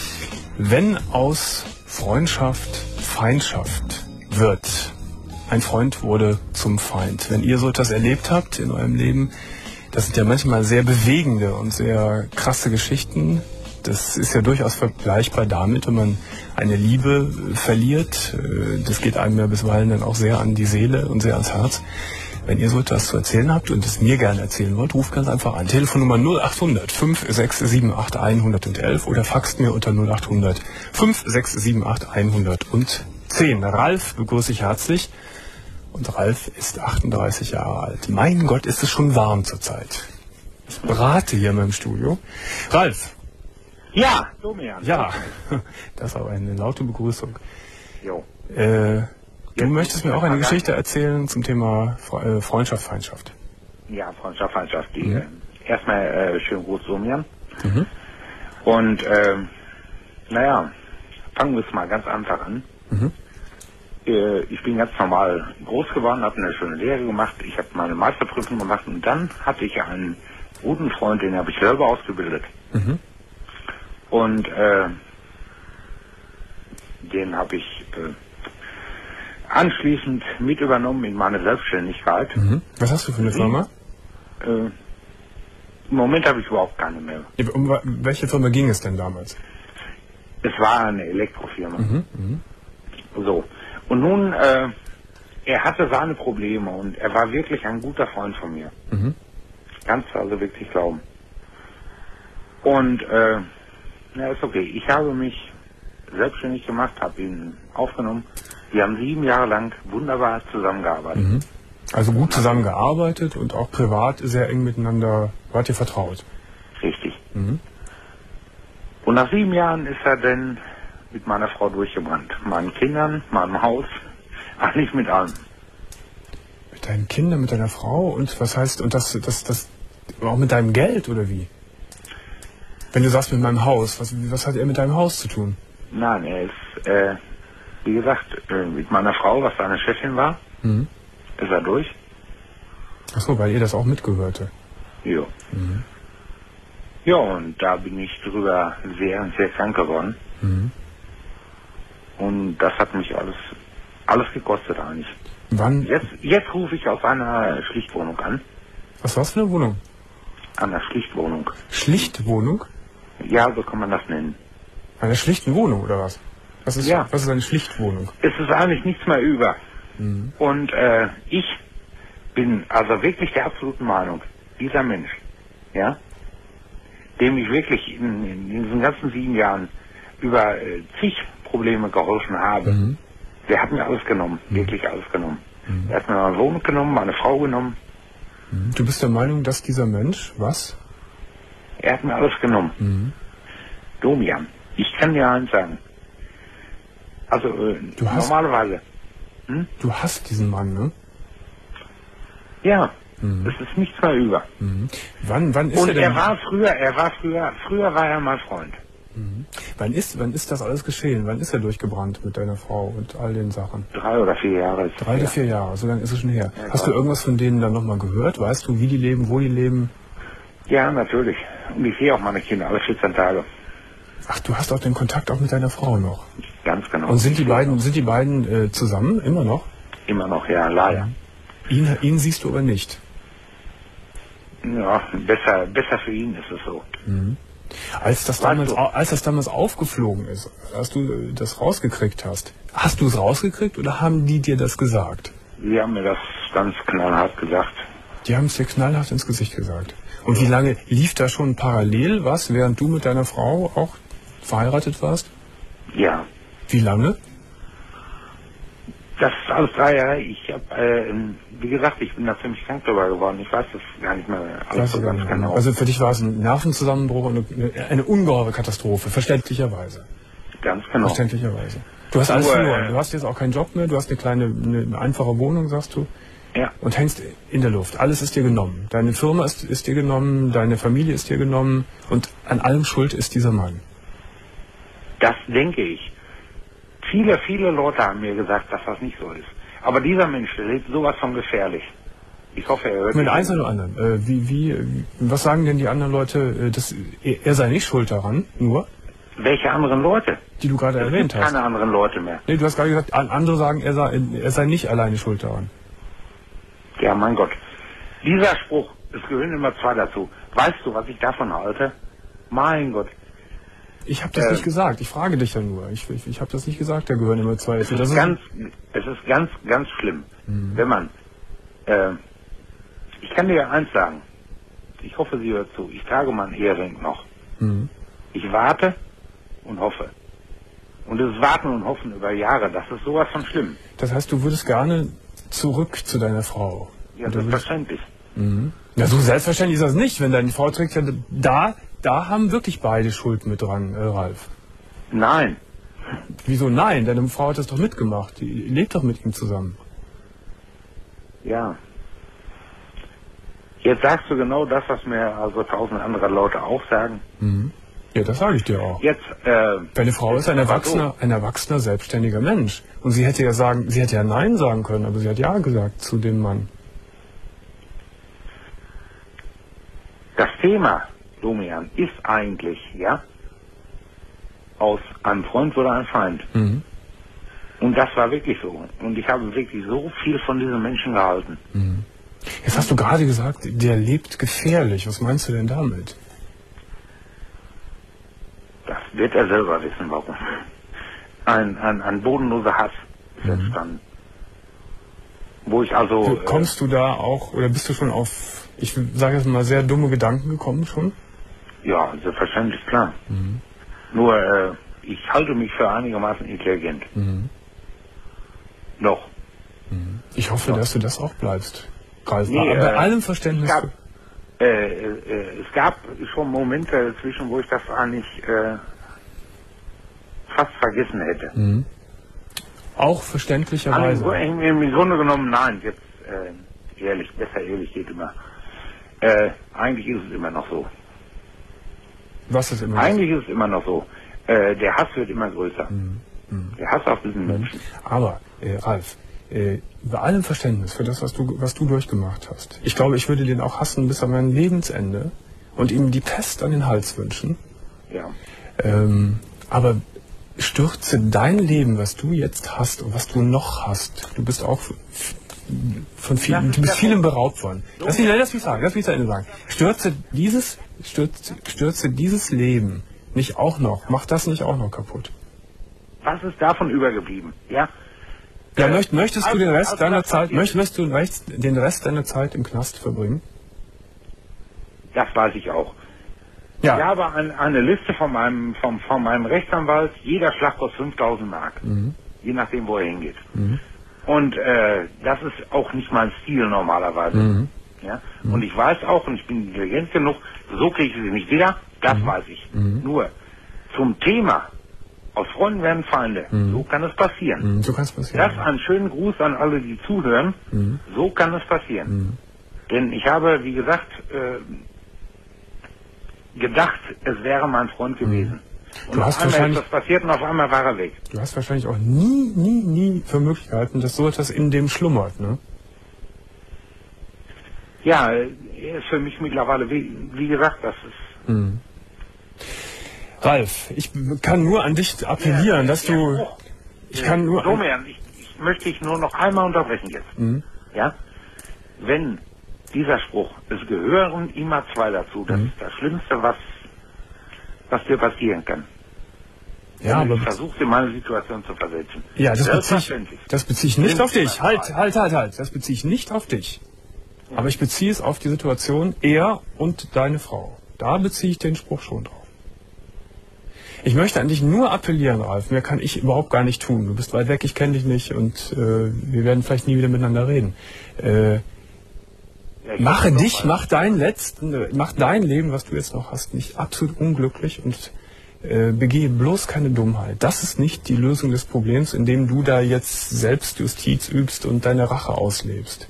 wenn aus Freundschaft Feindschaft wird. Ein Freund wurde zum Feind. Wenn ihr so etwas erlebt habt in eurem Leben, das sind ja manchmal sehr bewegende und sehr krasse Geschichten. Das ist ja durchaus vergleichbar damit, wenn man eine Liebe verliert. Das geht einem ja bisweilen dann auch sehr an die Seele und sehr ans Herz. Wenn ihr so etwas zu erzählen habt und es mir gerne erzählen wollt, ruft ganz einfach an. Telefonnummer null achthundert, fünf sechs sieben acht, hundertelf oder faxt mir unter null achthundert, fünf sechs sieben acht, hundertzehn. Ralf begrüße ich herzlich. Und Ralf ist achtunddreißig Jahre alt. Mein Gott, ist es schon warm zurzeit. Ich brate hier in meinem Studio. Ralf. Ja, Domian. Ja, das ist aber eine laute Begrüßung. Jo. Äh, du Jetzt möchtest mir auch eine Geschichte erzählen zum Thema Fre- äh, Freundschaft, Feindschaft. Ja, Freundschaft, Feindschaft. Die, Mhm. äh, erstmal äh, schönen Gruß, Domian. Mhm. Und, ähm, naja, fangen wir es mal ganz einfach an. Mhm. äh, ich bin ganz normal groß geworden, habe eine schöne Lehre gemacht, ich habe meine Meisterprüfung gemacht und dann hatte ich einen guten Freund, den habe ich selber ausgebildet. Mhm. Und äh, den habe ich äh, anschließend mit übernommen in meine Selbstständigkeit. Mhm. Was hast du für eine Firma? Äh, Im Moment habe ich überhaupt keine mehr. Um welche Firma ging es denn damals? Es war eine Elektrofirma. Mhm. Mhm. So. Und nun, äh, er hatte seine Probleme und er war wirklich ein guter Freund von mir. Mhm. Kannst du also wirklich glauben. Und, äh, na, ist okay. Ich habe mich selbstständig gemacht, habe ihn aufgenommen. Wir haben sieben Jahre lang wunderbar zusammengearbeitet. Mhm. Also gut zusammengearbeitet und auch privat sehr eng miteinander, wart ihr vertraut? Richtig. Mhm. Und nach sieben Jahren ist er dann mit meiner Frau durchgebrannt. Meinen Kindern, meinem Haus, eigentlich mit allem. Mit deinen Kindern, mit deiner Frau und was heißt, und das, das, das, auch mit deinem Geld oder wie? Wenn du sagst mit meinem Haus, was, was hat er mit deinem Haus zu tun? Nein, er ist, äh, wie gesagt, äh, mit meiner Frau, was seine Chefin war, Mhm. ist er durch. Achso, weil ihr das auch mitgehörte. Ja. Mhm. Ja, und da bin ich drüber sehr, sehr krank geworden. Mhm. Und das hat mich alles, alles gekostet eigentlich. Wann? Jetzt, jetzt rufe ich aus einer Schlichtwohnung an. Was war's für eine Wohnung? An einer Schlichtwohnung. Schlichtwohnung? Ja, so kann man das nennen. Eine schlichten Wohnung oder was? Was ist, Ja. was ist eine Schlichtwohnung? Es ist eigentlich nichts mehr über. Mhm. Und äh, ich bin also wirklich der absoluten Meinung, dieser Mensch, ja, dem ich wirklich in, in, in diesen ganzen sieben Jahren über äh, zig Probleme geholfen habe, Mhm. der hat mir alles genommen, Mhm. wirklich alles genommen. Mhm. Er hat mir meine Wohnung genommen, meine Frau genommen, Mhm. Du bist der Meinung, dass dieser Mensch, was? er hat mir alles genommen. Mhm. Domian, ich kann dir eins sagen. Also äh, Du hast- normalerweise, Du hast diesen Mann, ne? ja, Mhm. es ist nichts mehr über. Mhm. Wann, wann ist Und er denn? er war früher, er war früher, früher war er mein Freund. Mhm. Wann ist, wann ist das alles geschehen? Wann ist er durchgebrannt mit deiner Frau und all den Sachen? Drei oder vier Jahre ist Drei oder her. vier Jahre, so lange ist es schon her. Ja, Hast du klar. irgendwas von denen dann nochmal gehört? Weißt du, wie die leben, wo die leben? Ja, natürlich. Und ich sehe auch meine Kinder alle vierzehn Tage. Ach, du hast auch den Kontakt auch mit deiner Frau noch. Ganz genau. Und sind die beiden, sind die beiden äh, zusammen, immer noch? Immer noch, ja, leider. Ihn, ihn siehst du aber nicht. Ja, besser, besser für ihn ist es so. Mhm. Als das, Weißt damals, du- au- als das damals aufgeflogen ist, als du äh, das rausgekriegt hast, hast du es rausgekriegt oder haben die dir das gesagt? Sie haben mir das ganz knallhart gesagt. Die haben es dir knallhart ins Gesicht gesagt. Und wie lange lief da schon parallel was, während du mit deiner Frau auch verheiratet warst? Ja, Wie lange? das ist alles drei Jahre. Ich habe, äh, wie gesagt, ich bin da ziemlich krank drüber geworden. Ich weiß das gar nicht mehr alles Weißt so du gar ganz nicht mehr. genau. Also für dich war es ein Nervenzusammenbruch und eine, eine ungeheure Katastrophe, verständlicherweise. Ganz genau. Verständlicherweise. Du hast alles Nur, äh, verloren. Du hast jetzt auch keinen Job mehr, du hast eine kleine, eine, eine einfache Wohnung, sagst du, Ja, und hängst in der Luft. Alles ist dir genommen. Deine Firma ist, ist dir genommen, deine Familie ist dir genommen und an allem schuld ist dieser Mann. das denke ich. Viele, viele Leute haben mir gesagt, dass das nicht so ist. Aber dieser Mensch, der lebt sowas von gefährlich. Ich hoffe, er hört Mit mich. eins oder anderen. Äh, wie, wie, wie- was sagen denn die anderen Leute, äh, dass er, er sei nicht schuld daran, nur, Welche anderen Leute? die du gerade Es erwähnt gibt hast? keine anderen Leute mehr. Nee, du hast gerade gesagt, an- andere sagen, er sei, er sei nicht alleine schuld daran. Ja, mein Gott. Dieser Spruch, es gehören immer zwei dazu. Weißt du, was ich davon halte? Mein Gott. Ich habe das Äh, nicht gesagt. Ich frage dich ja nur. Ich, ich, ich habe das nicht gesagt. Da gehören immer zwei. Es Das ist ist ganz, es ist ganz, ganz schlimm, Mhm. wenn man, äh, ich kann dir eins sagen. Ich hoffe, sie hört zu. Ich trage meinen Ehering noch. Mhm. Ich warte und hoffe. Und das Warten und Hoffen über Jahre, das ist sowas von schlimm. Das heißt, du würdest gerne zurück zu deiner Frau. Ja, Und du würdest, selbstverständlich. mhm. Ja, so selbstverständlich ist das nicht. Wenn deine Frau trägt, ja, da, da haben wirklich beide Schuld mit dran, äh, Ralf. Nein. Wieso nein? Deine Frau hat das doch mitgemacht. Die lebt doch mit ihm zusammen. Ja. Jetzt sagst du genau das, was mir also tausend andere Leute auch sagen. Mhm. Ja, das sage ich dir auch. Jetzt, äh, Deine Frau ist ein erwachsener, ein erwachsener, selbstständiger Mensch. Und sie hätte ja sagen, sie hätte ja Nein sagen können, aber sie hat Ja gesagt zu dem Mann. das Thema, Domian, ist eigentlich, ja, aus einem Freund oder einem Feind. Mhm. Und das war wirklich so. Und ich habe wirklich so viel von diesen Menschen gehalten. Mhm. Jetzt hast du gerade gesagt, der lebt gefährlich. Was meinst du denn damit? Das wird er selber wissen, warum. Ein, ein, ein bodenloser Hass ist Mhm. entstanden. Wo ich also... Du, kommst du da auch, oder bist du schon auf, ich sage jetzt mal, sehr dumme Gedanken gekommen schon? Äh, ja, selbstverständlich, klar. Mhm. Nur, äh, ich halte mich für einigermaßen intelligent. Mhm. Noch. Ich hoffe, Ja. dass du das auch bleibst, Ralf. Nee, Aber bei äh, allem Verständnis. Es gab, äh, äh, es gab schon Momente dazwischen, wo ich das eigentlich äh, fast vergessen hätte. Mhm. Auch Also verständlicherweise. im, im, Im Grunde genommen, nein, jetzt äh, ehrlich, besser ehrlich geht immer. Äh, eigentlich ist es immer noch so. Was ist immer Eigentlich ist es immer noch so. Äh, der Hass wird immer größer. Mhm. Mhm. Der Hass auf diesen Menschen. Aber, äh, Ralf, äh, bei allem Verständnis für das, was du, was du durchgemacht hast, ich glaube, ich würde den auch hassen bis an mein Lebensende und ihm die Pest an den Hals wünschen. Ja. Ähm, aber stürze dein Leben, was du jetzt hast und was du noch hast, du bist auch f- von vielen, Das ist du bist der vielem Punkt. beraubt worden. Lass mich, lass mich sagen, lass mich zu Ende sagen. Stürze dieses, stürze, stürze dieses Leben nicht auch noch, mach das nicht auch noch kaputt. Was ist davon übergeblieben? Ja. Ja, Äh, möcht, möchtest du also- den Rest also deiner das Zeit, passiert möcht, möchtest du möchtest den Rest deiner Zeit im Knast verbringen? Das weiß ich auch. Ja. Ich habe ein, eine Liste von meinem, von, von meinem Rechtsanwalt, jeder Schlag kostet fünftausend Mark. Mhm. Je nachdem, wo er hingeht. Mhm. Und äh, das ist auch nicht mein Stil normalerweise. Mhm. Ja? Und ich weiß auch, und ich bin intelligent genug, so kriege ich sie nicht wieder, das Mhm. weiß ich. Mhm. Nur zum Thema, aus Freunden werden Feinde, Mhm. so kann es passieren. Mhm, so kann es passieren. Das einen schönen Gruß an alle, die zuhören, Mhm. so kann es passieren. Mhm. Denn ich habe, wie gesagt, äh, gedacht, es wäre mein Freund gewesen. Und Du auf hast einmal ist wahrscheinlich- das passiert und auf einmal war er weg. Du hast wahrscheinlich auch nie, nie, nie für möglich gehalten, dass so etwas in dem schlummert, ne? Ja, äh, er ist für mich mittlerweile, wie, wie gesagt, das ist... Mhm. Ralf, ich kann nur an dich appellieren, dass du... Ich kann nur... Domian, ich, ich möchte dich nur noch einmal unterbrechen jetzt. Mhm. Ja? Wenn dieser Spruch, es gehören immer zwei dazu, das Mhm. ist das Schlimmste, was, was dir passieren kann. Ja, Wenn du aber... versuchst, in meine Situation zu versetzen. Ja, das beziehe ich, Selbstverständlich. das beziehe ich nicht Sind auf dich. zwei. Halt, halt, halt, halt. Das beziehe ich nicht auf dich. Aber ich beziehe es auf die Situation er und deine Frau. Da beziehe ich den Spruch schon drauf. Ich möchte an dich nur appellieren, Ralf. Mehr kann ich überhaupt gar nicht tun. Du bist weit weg, ich kenne dich nicht und äh, wir werden vielleicht nie wieder miteinander reden. Äh, Ja, ich mache hoffe dich, doch mal. mach dein letzten, mach dein Leben, was du jetzt noch hast, nicht absolut unglücklich und äh, begehe bloß keine Dummheit. Das ist nicht die Lösung des Problems, indem du da jetzt Selbstjustiz übst und deine Rache auslebst.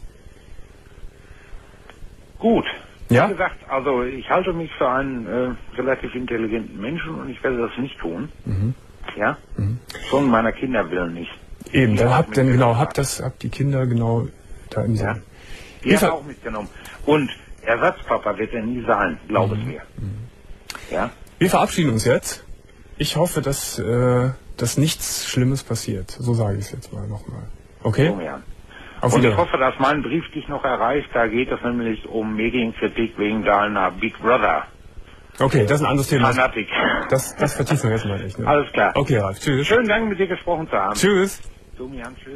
Gut. Ja? Wie gesagt, also ich halte mich für einen äh, relativ intelligenten Menschen und ich werde das nicht tun. Mhm. Ja? Schon meiner Kinder willen nicht. Eben, Die dann auch habt dann genau, mitgenommen habt das, habt die Kinder genau da im Ja? Sinn. Die Wir hat er ver- auch mitgenommen. Und Ersatzpapa wird er nie sein, glaub es Mhm. mir. Ja? Wir verabschieden uns jetzt. Ich hoffe, dass, äh, dass nichts Schlimmes passiert. So sage ich es jetzt mal nochmal. Okay? Domian. Auf Und ich Wiedersehen. hoffe, dass mein Brief dich noch erreicht. Da geht es nämlich um Medienkritik wegen deiner Big Brother Okay, das ist ein anderes Thema. Fanatik. Das, das vertiefen wir jetzt mal nicht. Ne? Alles klar. Okay, Ralf. Tschüss. Schönen Dank, mit dir gesprochen zu haben. Tschüss. Domian, tschüss.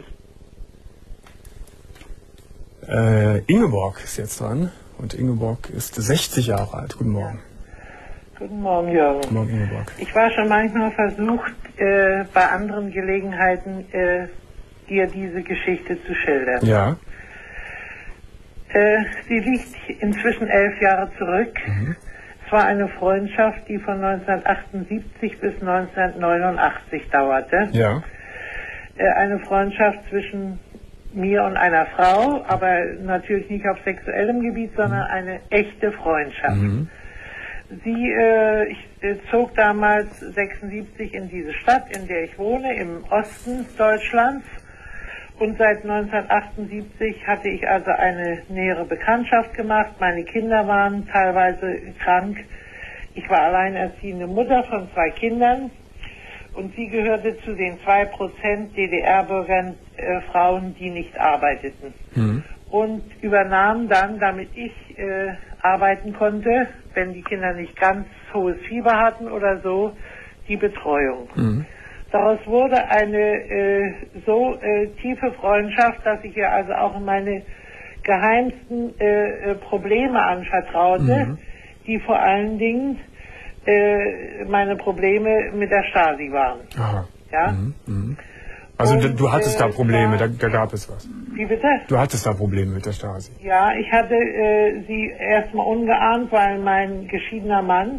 Äh, Ingeborg ist jetzt dran. Und Ingeborg ist sechzig Jahre alt. Guten Morgen. Guten Morgen, Jürgen. Guten Morgen, Ingeborg. Ich war schon manchmal versucht, äh, bei anderen Gelegenheiten äh, dir diese Geschichte zu schildern. Ja. Äh, sie liegt inzwischen elf Jahre zurück. Mhm. Es war eine Freundschaft, die von neunzehnhundertachtundsiebzig bis neunzehnhundertneunundachtzig dauerte. Ja. Äh, eine Freundschaft zwischen mir und einer Frau, aber natürlich nicht auf sexuellem Gebiet, sondern eine echte Freundschaft. Mhm. Sie, äh, ich äh, zog damals sechsundsiebzig in diese Stadt, in der ich wohne, im Osten Deutschlands. Und seit neunzehnhundertachtundsiebzig hatte ich also eine nähere Bekanntschaft gemacht. Meine Kinder waren teilweise krank. Ich war alleinerziehende Mutter von zwei Kindern. Und sie gehörte zu den zwei Prozent D D R-Bürgern, äh, Frauen, die nicht arbeiteten. Mhm. Und übernahm dann, damit ich äh, arbeiten konnte, wenn die Kinder nicht ganz hohes Fieber hatten oder so, die Betreuung. Mhm. Daraus wurde eine äh, so äh, tiefe Freundschaft, dass ich ihr also auch meine geheimsten äh, Probleme anvertraute, mhm. die vor allen Dingen äh, meine Probleme mit der Stasi waren. Aha. Ja? Mhm. Mhm. Also Und, du hattest äh, da Probleme, da, da, da gab es was. Wie bitte? Du hattest da Probleme mit der Stasi. Ja, ich hatte äh, sie erstmal ungeahnt, weil mein geschiedener Mann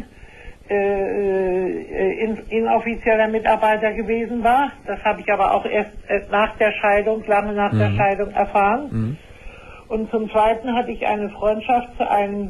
äh, in, inoffizieller Mitarbeiter gewesen war. Das habe ich aber auch erst äh, nach der Scheidung, lange nach mhm. der Scheidung erfahren. Mhm. Und zum Zweiten hatte ich eine Freundschaft zu einem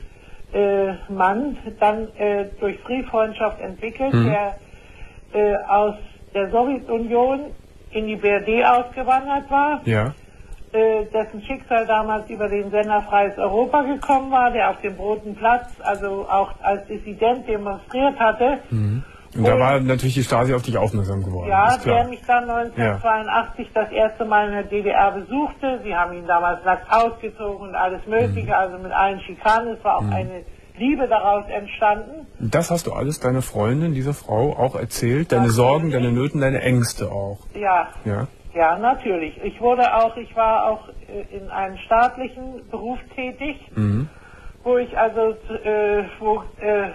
äh, Mann, dann äh, durch Brieffreundschaft entwickelt, mhm. der äh, aus der Sowjetunion in die B R D ausgewandert war. Ja. Dessen Schicksal damals über den Sender Freies Europa gekommen war, der auf dem Roten Platz, also auch als Dissident demonstriert hatte. Mhm. Und, und da war natürlich die Stasi auf dich aufmerksam geworden. Ja, der mich dann neunzehnhundertzweiundachtzig ja. das erste Mal in der D D R besuchte. Sie haben ihn damals nackt ausgezogen und alles Mögliche, mhm. also mit allen Schikanen. Es war auch mhm. eine Liebe daraus entstanden. Das hast du alles deiner Freundin, dieser Frau, auch erzählt? Deine das Sorgen, deine Nöten, deine Ängste auch? Ja. Ja. Ja, natürlich. Ich wurde auch, ich war auch äh, in einem staatlichen Beruf tätig, mhm. wo ich also äh, wo äh,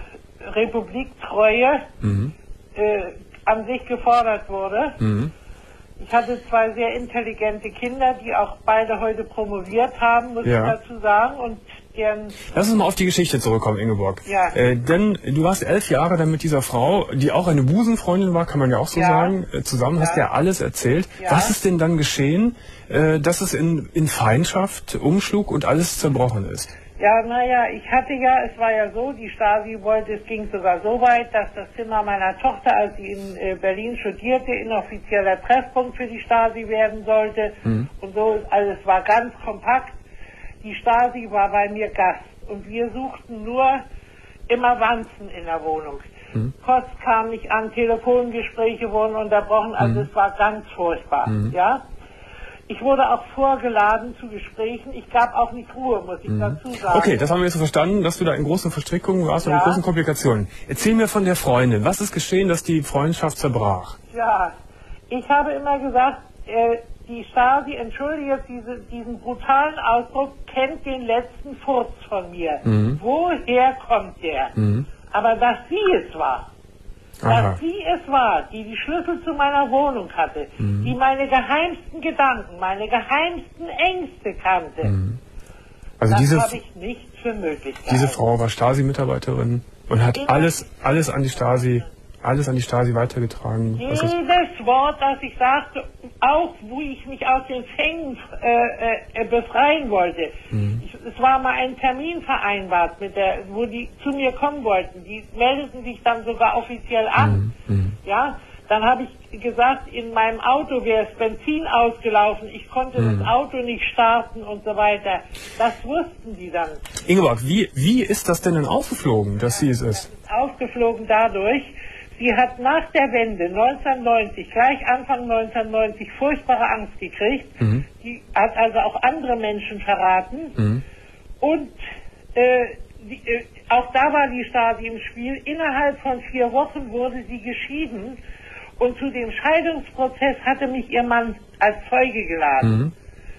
Republiktreue mhm. äh, an sich gefordert wurde. Mhm. Ich hatte zwei sehr intelligente Kinder, die auch beide heute promoviert haben, muss ja. ich dazu sagen. Und deren Lass uns mal auf die Geschichte zurückkommen, Ingeborg. Ja. Äh, denn du warst elf Jahre dann mit dieser Frau, die auch eine Busenfreundin war, kann man ja auch so ja. sagen, äh, zusammen, ja. hast ja alles erzählt. Ja. Was ist denn dann geschehen, äh, dass es in, in Feindschaft umschlug und alles zerbrochen ist? Ja, naja, ich hatte ja, es war ja so, die Stasi wollte, es ging sogar so weit, dass das Zimmer meiner Tochter, als sie in äh, Berlin studierte, inoffizieller Treffpunkt für die Stasi werden sollte. Mhm. Und so, also es war ganz kompakt. Die Stasi war bei mir Gast und wir suchten nur immer Wanzen in der Wohnung. Mhm. Post kam nicht an, Telefongespräche wurden unterbrochen, also mhm. es war ganz furchtbar, mhm. ja. Ich wurde auch vorgeladen zu Gesprächen. Ich gab auch nicht Ruhe, muss ich mhm. dazu sagen. Okay, das haben wir jetzt so verstanden, dass du da in großen Verstrickungen warst und ja. in großen Komplikationen. Erzähl mir von der Freundin. Was ist geschehen, dass die Freundschaft zerbrach? Ja, ich habe immer gesagt, äh, die Stasi, entschuldige diese, diesen brutalen Ausdruck, kennt den letzten Furz von mir. Mhm. Woher kommt der? Mhm. Aber dass sie es war. Aha. Dass sie es war, die die Schlüssel zu meiner Wohnung hatte, mhm. die meine geheimsten Gedanken, meine geheimsten Ängste kannte. Mhm. Also das diese, habe ich nicht für möglich gehalten. Diese Frau war Stasi-Mitarbeiterin und hat In alles, alles an die Stasi, alles an die Stasi weitergetragen. Jedes Wort, das ich sagte, auch wo ich mich aus den Fängen äh, äh, befreien wollte. Mhm. Ich, es war mal ein Termin vereinbart, mit der, wo die zu mir kommen wollten. Die meldeten sich dann sogar offiziell an. Mhm. Ja, dann habe ich gesagt, in meinem Auto wäre das Benzin ausgelaufen. Ich konnte mhm. das Auto nicht starten und so weiter. Das wussten die dann. Ingeborg, wie, wie ist das denn dann aufgeflogen, dass ja, sie es ist? ist aufgeflogen dadurch, sie hat nach der Wende neunzehnhundertneunzig, gleich Anfang neunzehnhundertneunzig, furchtbare Angst gekriegt. Mhm. Die hat also auch andere Menschen verraten. Mhm. Und äh, die, äh, auch da war die Stasi im Spiel. Innerhalb von vier Wochen wurde sie geschieden. Und zu dem Scheidungsprozess hatte mich ihr Mann als Zeuge geladen. Mhm.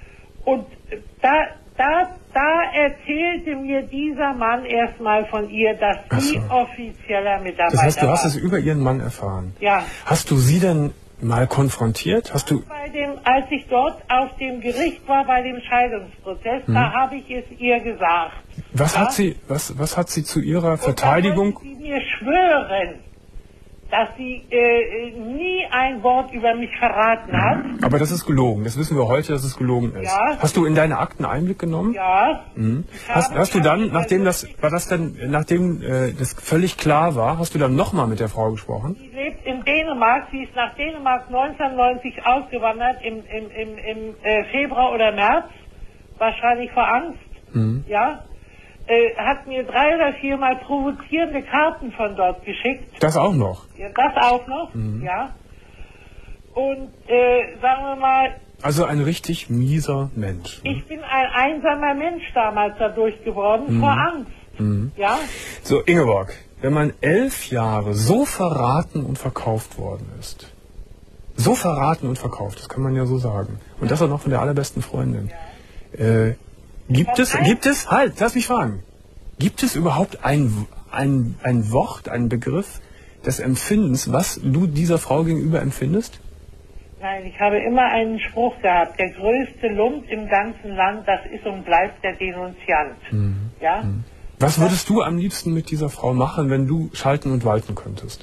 Und da, da, da erzählte mir dieser Mann erstmal von ihr, dass sie so. offizieller Mitarbeiter war. Das heißt, du hast es über ihren Mann erfahren? Ja. Hast du sie denn mal konfrontiert? Hast du bei dem, als ich dort auf dem Gericht war, bei dem Scheidungsprozess, mhm. da habe ich es ihr gesagt. Was ja? hat sie, was, was hat sie zu ihrer Verteidigung? Und da wollte sie mir schwören, dass sie äh, nie ein Wort über mich verraten hat. Aber das ist gelogen. Das wissen wir heute, dass es gelogen ist. Ja. Hast du in deine Akten Einblick genommen? Ja. Mhm. Hast, hast du dann, nachdem das, war das denn, nachdem äh, das völlig klar war, hast du dann nochmal mit der Frau gesprochen? Sie lebt in Dänemark. Sie ist nach Dänemark neunzehnhundertneunzig ausgewandert im, im, im, im äh, Februar oder März. Wahrscheinlich vor Angst. Mhm. Ja. Äh, hat mir drei oder viermal provozierende Karten von dort geschickt. Das auch noch? Ja, das auch noch, Mhm. ja. Und äh, sagen wir mal, Also ein richtig mieser Mensch. ich bin ein einsamer Mensch damals dadurch geworden, Mhm. vor Angst. Mhm. Ja, So, Ingeborg, wenn man elf Jahre so verraten und verkauft worden ist, so verraten und verkauft, das kann man ja so sagen, und das auch noch von der allerbesten Freundin, äh, gibt es, gibt es, halt, lass mich fragen, gibt es überhaupt ein, ein, ein Wort, einen Begriff des Empfindens, was du dieser Frau gegenüber empfindest? nein, ich habe immer einen Spruch gehabt, der größte Lump im ganzen Land, das ist und bleibt der Denunziant. Mhm. Ja, Mhm. Was würdest du am liebsten mit dieser Frau machen, wenn du schalten und walten könntest?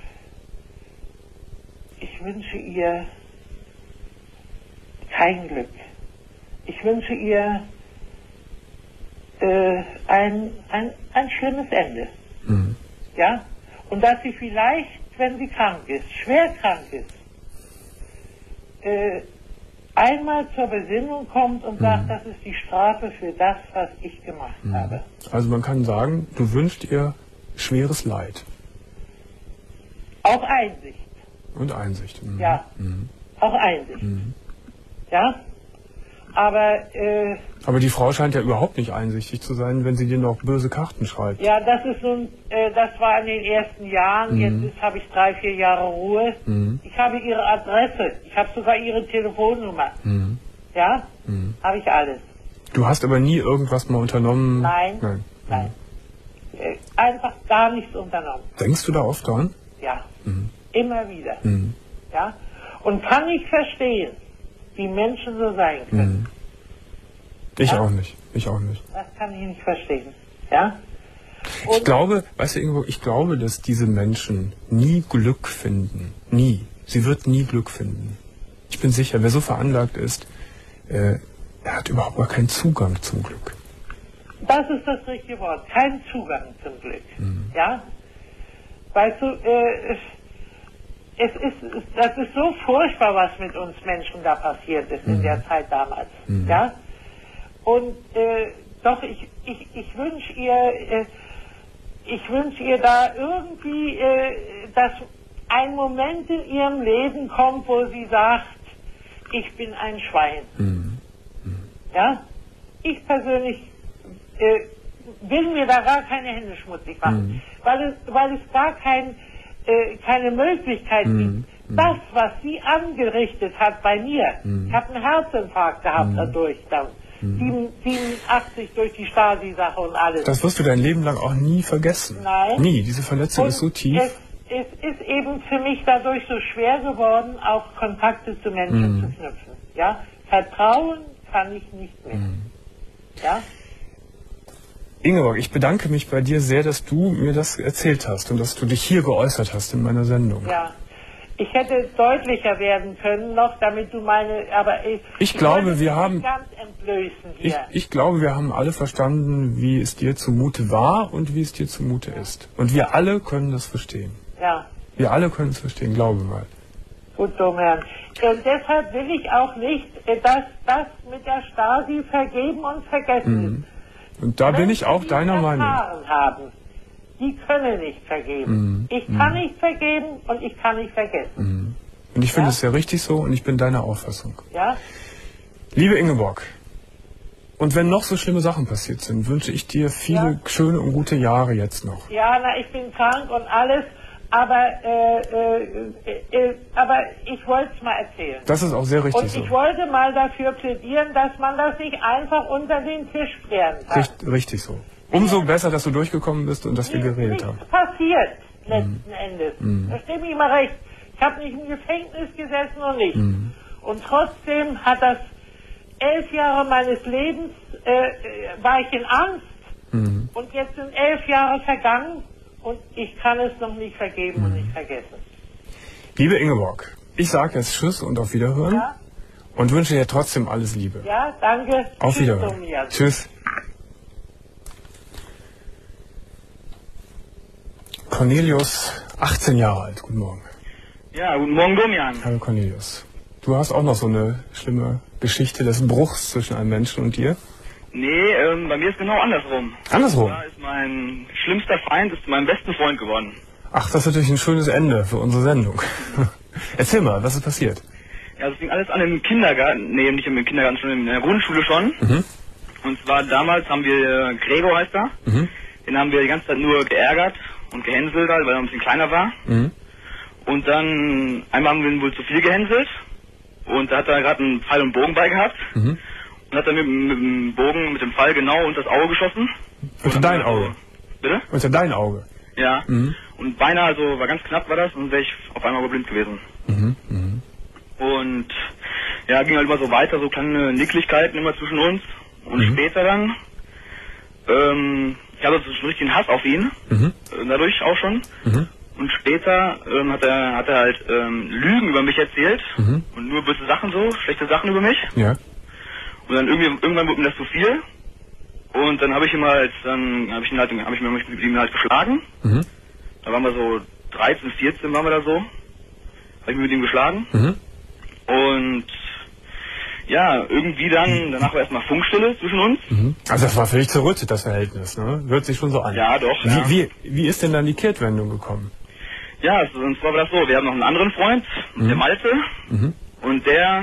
ich wünsche ihr kein Glück. Ich wünsche ihr äh, ein, ein, ein schlimmes Ende. Mhm. Ja? Und dass sie vielleicht, wenn sie krank ist, schwer krank ist, äh, einmal zur Besinnung kommt und sagt, das ist die Strafe für das, was ich gemacht Mhm. habe. Also man kann sagen, du wünschst ihr schweres Leid Auch Einsicht. und Einsicht. Mhm. Ja. Mhm. Auch Einsicht. Mhm. Ja? Aber, äh, Aber die Frau scheint ja überhaupt nicht einsichtig zu sein, wenn sie dir noch böse Karten schreibt. ja, das ist nun, äh, das war in den ersten Jahren. Mhm. Jetzt ist- habe ich drei, vier Jahre Ruhe. Mhm. Ich habe ihre Adresse. Ich habe sogar ihre Telefonnummer. Mhm. Ja? Mhm. Habe ich alles. Du hast aber nie irgendwas mal unternommen? Nein. Nein. Nein. Äh, einfach gar nichts unternommen. Denkst du da oft dran? Ja. Mhm. Immer wieder. Mhm. Ja? Und kann ich verstehen, wie Menschen so sein können. Mhm. Ich Ja? auch nicht. Ich auch nicht. Das kann ich nicht verstehen. Ja? Ich glaube, weißt du, Ingeborg, ich glaube, dass diese Menschen nie Glück finden. Nie. Sie wird nie Glück finden. Ich bin sicher, wer so veranlagt ist, äh, er hat überhaupt gar keinen Zugang zum Glück. Das ist das richtige Wort. Kein Zugang zum Glück. Mhm. Ja? Weißt du, äh, es ist, das ist so furchtbar, was mit uns Menschen da passiert ist in Mhm. der Zeit damals. Mhm. Ja? Und äh, doch, ich, ich, ich wünsche ihr, äh, ich wünsche ihr da irgendwie, äh, dass ein Moment in ihrem Leben kommt, wo sie sagt, ich bin ein Schwein. Mhm. Ja? Ich persönlich äh, will mir da gar keine Hände schmutzig machen, Mhm. weil, es, weil es gar kein, äh, keine Möglichkeit Mhm. gibt. Das, was sie angerichtet hat bei mir, Mhm. ich habe einen Herzinfarkt gehabt Mhm. dadurch, dann siebenundachtzig durch die Stasi-Sache und alles. Das wirst du dein Leben lang auch nie vergessen. Nein. Nie. Diese Verletzung Und ist so tief. Es, es ist eben für mich dadurch so schwer geworden, auch Kontakte zu Menschen Mhm. zu knüpfen. Ja? Vertrauen kann ich nicht mehr. Mhm. Ja? Ingeborg, ich bedanke mich bei dir sehr, dass du mir das erzählt hast und dass du dich hier geäußert hast in meiner Sendung. Ja. Ich hätte deutlicher werden können noch, damit du meine, aber ich, Ich glaube, wollte wir dich haben- nicht ganz entblößen Ich, hier. ich glaube, wir haben alle verstanden, wie es dir zumute war und wie es dir zumute ist. Und wir alle können das verstehen. Ja, Wir alle können es verstehen, glaube mal. gut, Domherrn. Und deshalb will ich auch nicht, äh, dass das mit der Stasi vergeben und vergessen Mhm. Und da bin ich auch die deiner Meinung. erfahren haben, die können nicht vergeben. Mhm. Ich kann nicht vergeben und ich kann nicht vergessen. Mhm. Und ich finde Ja? es sehr richtig so und ich bin deiner Auffassung. Ja? Liebe Ingeborg, und wenn noch so schlimme Sachen passiert sind, wünsche ich dir viele Ja. schöne und gute Jahre jetzt noch. Ja, na, ich bin krank und alles, aber, äh, äh, äh, aber ich wollte es mal erzählen. Das ist auch sehr richtig Und so. ich wollte mal dafür plädieren, dass man das nicht einfach unter den Tisch sperren kann. Richt, richtig so. Umso besser, dass du durchgekommen bist und dass wir geredet haben. Nichts passiert, letzten Endes. Mhm. Da stimme ich mal recht. Ich habe nicht im Gefängnis gesessen und nicht. Mhm. Und trotzdem hat das elf Jahre meines Lebens, äh, äh, war ich in Angst. Mhm. Und jetzt sind elf Jahre vergangen und ich kann es noch nicht vergeben mhm. und nicht vergessen. Liebe Ingeborg, ich sage jetzt Tschüss und auf Wiederhören ja? und wünsche dir trotzdem alles Liebe. Ja, danke. Auf Tschüss, Wiederhören. Tomias. Tschüss. Cornelius, achtzehn Jahre alt. Guten Morgen. Ja, guten Morgen, Domian. Hallo Cornelius. Du hast auch noch so eine schlimme Geschichte des Bruchs zwischen einem Menschen und dir? Nee, ähm, bei mir ist genau andersrum. Andersrum? Da ist mein schlimmster Feind ist mein bester Freund geworden. Ach, das ist natürlich ein schönes Ende für unsere Sendung. Erzähl mal, was ist passiert? Ja, das fing alles an im Kindergarten, nee, nicht im Kindergarten, schon in der Grundschule schon. Mhm. Und zwar damals haben wir, Gregor heißt er, mhm. den haben wir die ganze Zeit nur geärgert und gehänselt, weil er ein bisschen kleiner war. Mhm. Und dann, einmal haben wir ihn wohl zu viel gehänselt und da hat er gerade einen Pfeil und Bogen bei gehabt. Mhm. Und hat er mit, mit dem Bogen, mit dem Pfeil genau unter das Auge geschossen. Unter dein Auge? Bitte? Unter dein Auge? Ja. Mhm. Und beinahe, also war ganz knapp war das, und wäre ich auf einmal blind gewesen. Mhm. Mhm. Und ja, ging halt immer so weiter, so kleine Nicklichkeiten immer zwischen uns. Und mhm. später dann, ähm, ich hatte so einen richtigen Hass auf ihn, mhm. dadurch auch schon. Mhm. Und später ähm, hat er hat er halt ähm, Lügen über mich erzählt mhm. und nur böse Sachen so, schlechte Sachen über mich. Ja. Und dann irgendwie irgendwann wurde mir das zu viel. Und dann habe ich ihn halt, dann habe ich ihn halt, habe ich mich mit ihm halt geschlagen. Mhm. Da waren wir so dreizehn, vierzehn waren wir da so. Habe ich mich mit ihm geschlagen. Mhm. Und ja, irgendwie dann, danach war erstmal Funkstille zwischen uns. Mhm. Also das war völlig zerrüttet, das Verhältnis, ne? Hört sich schon so an. Ja, doch. Wie, ja. wie, wie ist denn dann die Kehrtwendung gekommen? Ja, und zwar war das so, wir haben noch einen anderen Freund, mhm. der Malte. Mhm. Und der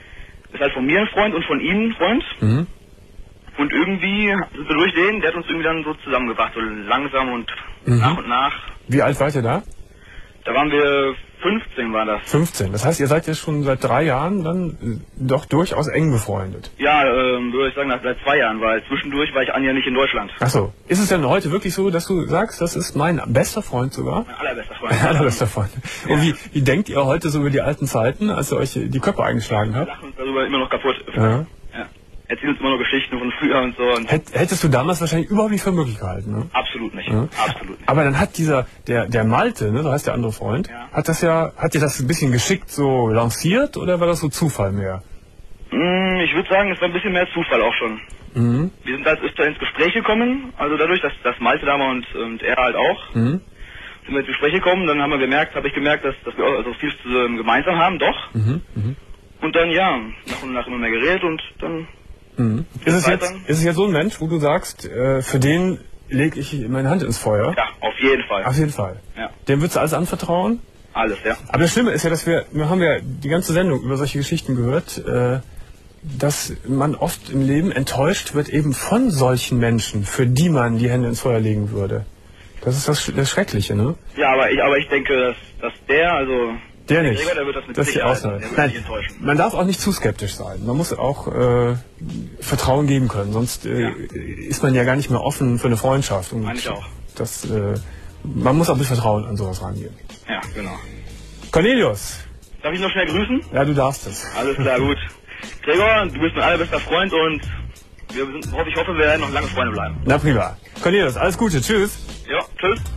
ist halt von mir ein Freund und von ihm ein Freund. Mhm. Und irgendwie sind wir durch den, der hat uns irgendwie dann so zusammengebracht, so langsam und mhm. nach und nach. Wie alt wart ihr da? Da waren wir fünfzehn, war das. fünfzehn, das heißt, ihr seid jetzt schon seit drei Jahren dann doch durchaus eng befreundet. Ja, ähm, würde ich sagen, seit zwei Jahren, weil zwischendurch war ich ein Jahr nicht in Deutschland. Ach so. Ist es denn heute wirklich so, dass du sagst, das ist mein bester Freund sogar? Mein allerbester Freund. Mein allerbester Freund. Ja. Und wie, wie denkt ihr heute so über die alten Zeiten, als ihr euch die Köpfe eingeschlagen habt? Wir lachen uns darüber immer noch kaputt. Ja. Ja. Erzählen uns immer noch Geschichten von früher und so. Und hättest du damals wahrscheinlich überhaupt nicht für möglich gehalten, ne? Absolut nicht. Ja. Absolut nicht. Aber dann hat dieser, der, der Malte, ne, so heißt der andere Freund, ja. hat das ja, hat dir das ein bisschen geschickt so lanciert oder war das so Zufall mehr? Mm, ich würde sagen, es war ein bisschen mehr Zufall auch schon. Mhm. Wir sind halt öfter ins Gespräch gekommen, also dadurch, dass, dass Malte da war und, und er halt auch. Mhm. Sind wir ins Gespräch gekommen, dann haben wir gemerkt, habe ich gemerkt, dass, dass wir auch also viel gemeinsam haben, doch. Mhm. Mhm. Und dann ja, nach und nach immer mehr geredet und dann... Mhm. Ist, es jetzt, ist es jetzt so ein Mensch, wo du sagst, äh, für den lege ich meine Hand ins Feuer? Ja, auf jeden Fall. Auf jeden Fall. Ja. Dem würdest du alles anvertrauen? Alles, ja. Aber das Schlimme ist ja, dass wir, wir haben ja die ganze Sendung über solche Geschichten gehört, äh, dass man oft im Leben enttäuscht wird eben von solchen Menschen, für die man die Hände ins Feuer legen würde. Das ist das, das Schreckliche, ne? Ja, aber ich, aber ich denke, dass, dass der, also... Der nicht. Gregor, der wird das mit das Sicherheit, der wird Nein, nicht enttäuschen. Man darf auch nicht zu skeptisch sein. Man muss auch äh, Vertrauen geben können. Sonst äh, ja. ist man ja gar nicht mehr offen für eine Freundschaft. Und Meine ich auch. Das, äh, man muss auch mit Vertrauen an sowas rangehen. Ja, genau. Cornelius. Darf ich noch schnell grüßen? Ja, du darfst es. Alles klar, gut. Gregor, du bist mein allerbester Freund und wir sind, ich hoffe, wir werden noch lange Freunde bleiben. Na prima. Cornelius, alles Gute. Tschüss. Ja, tschüss.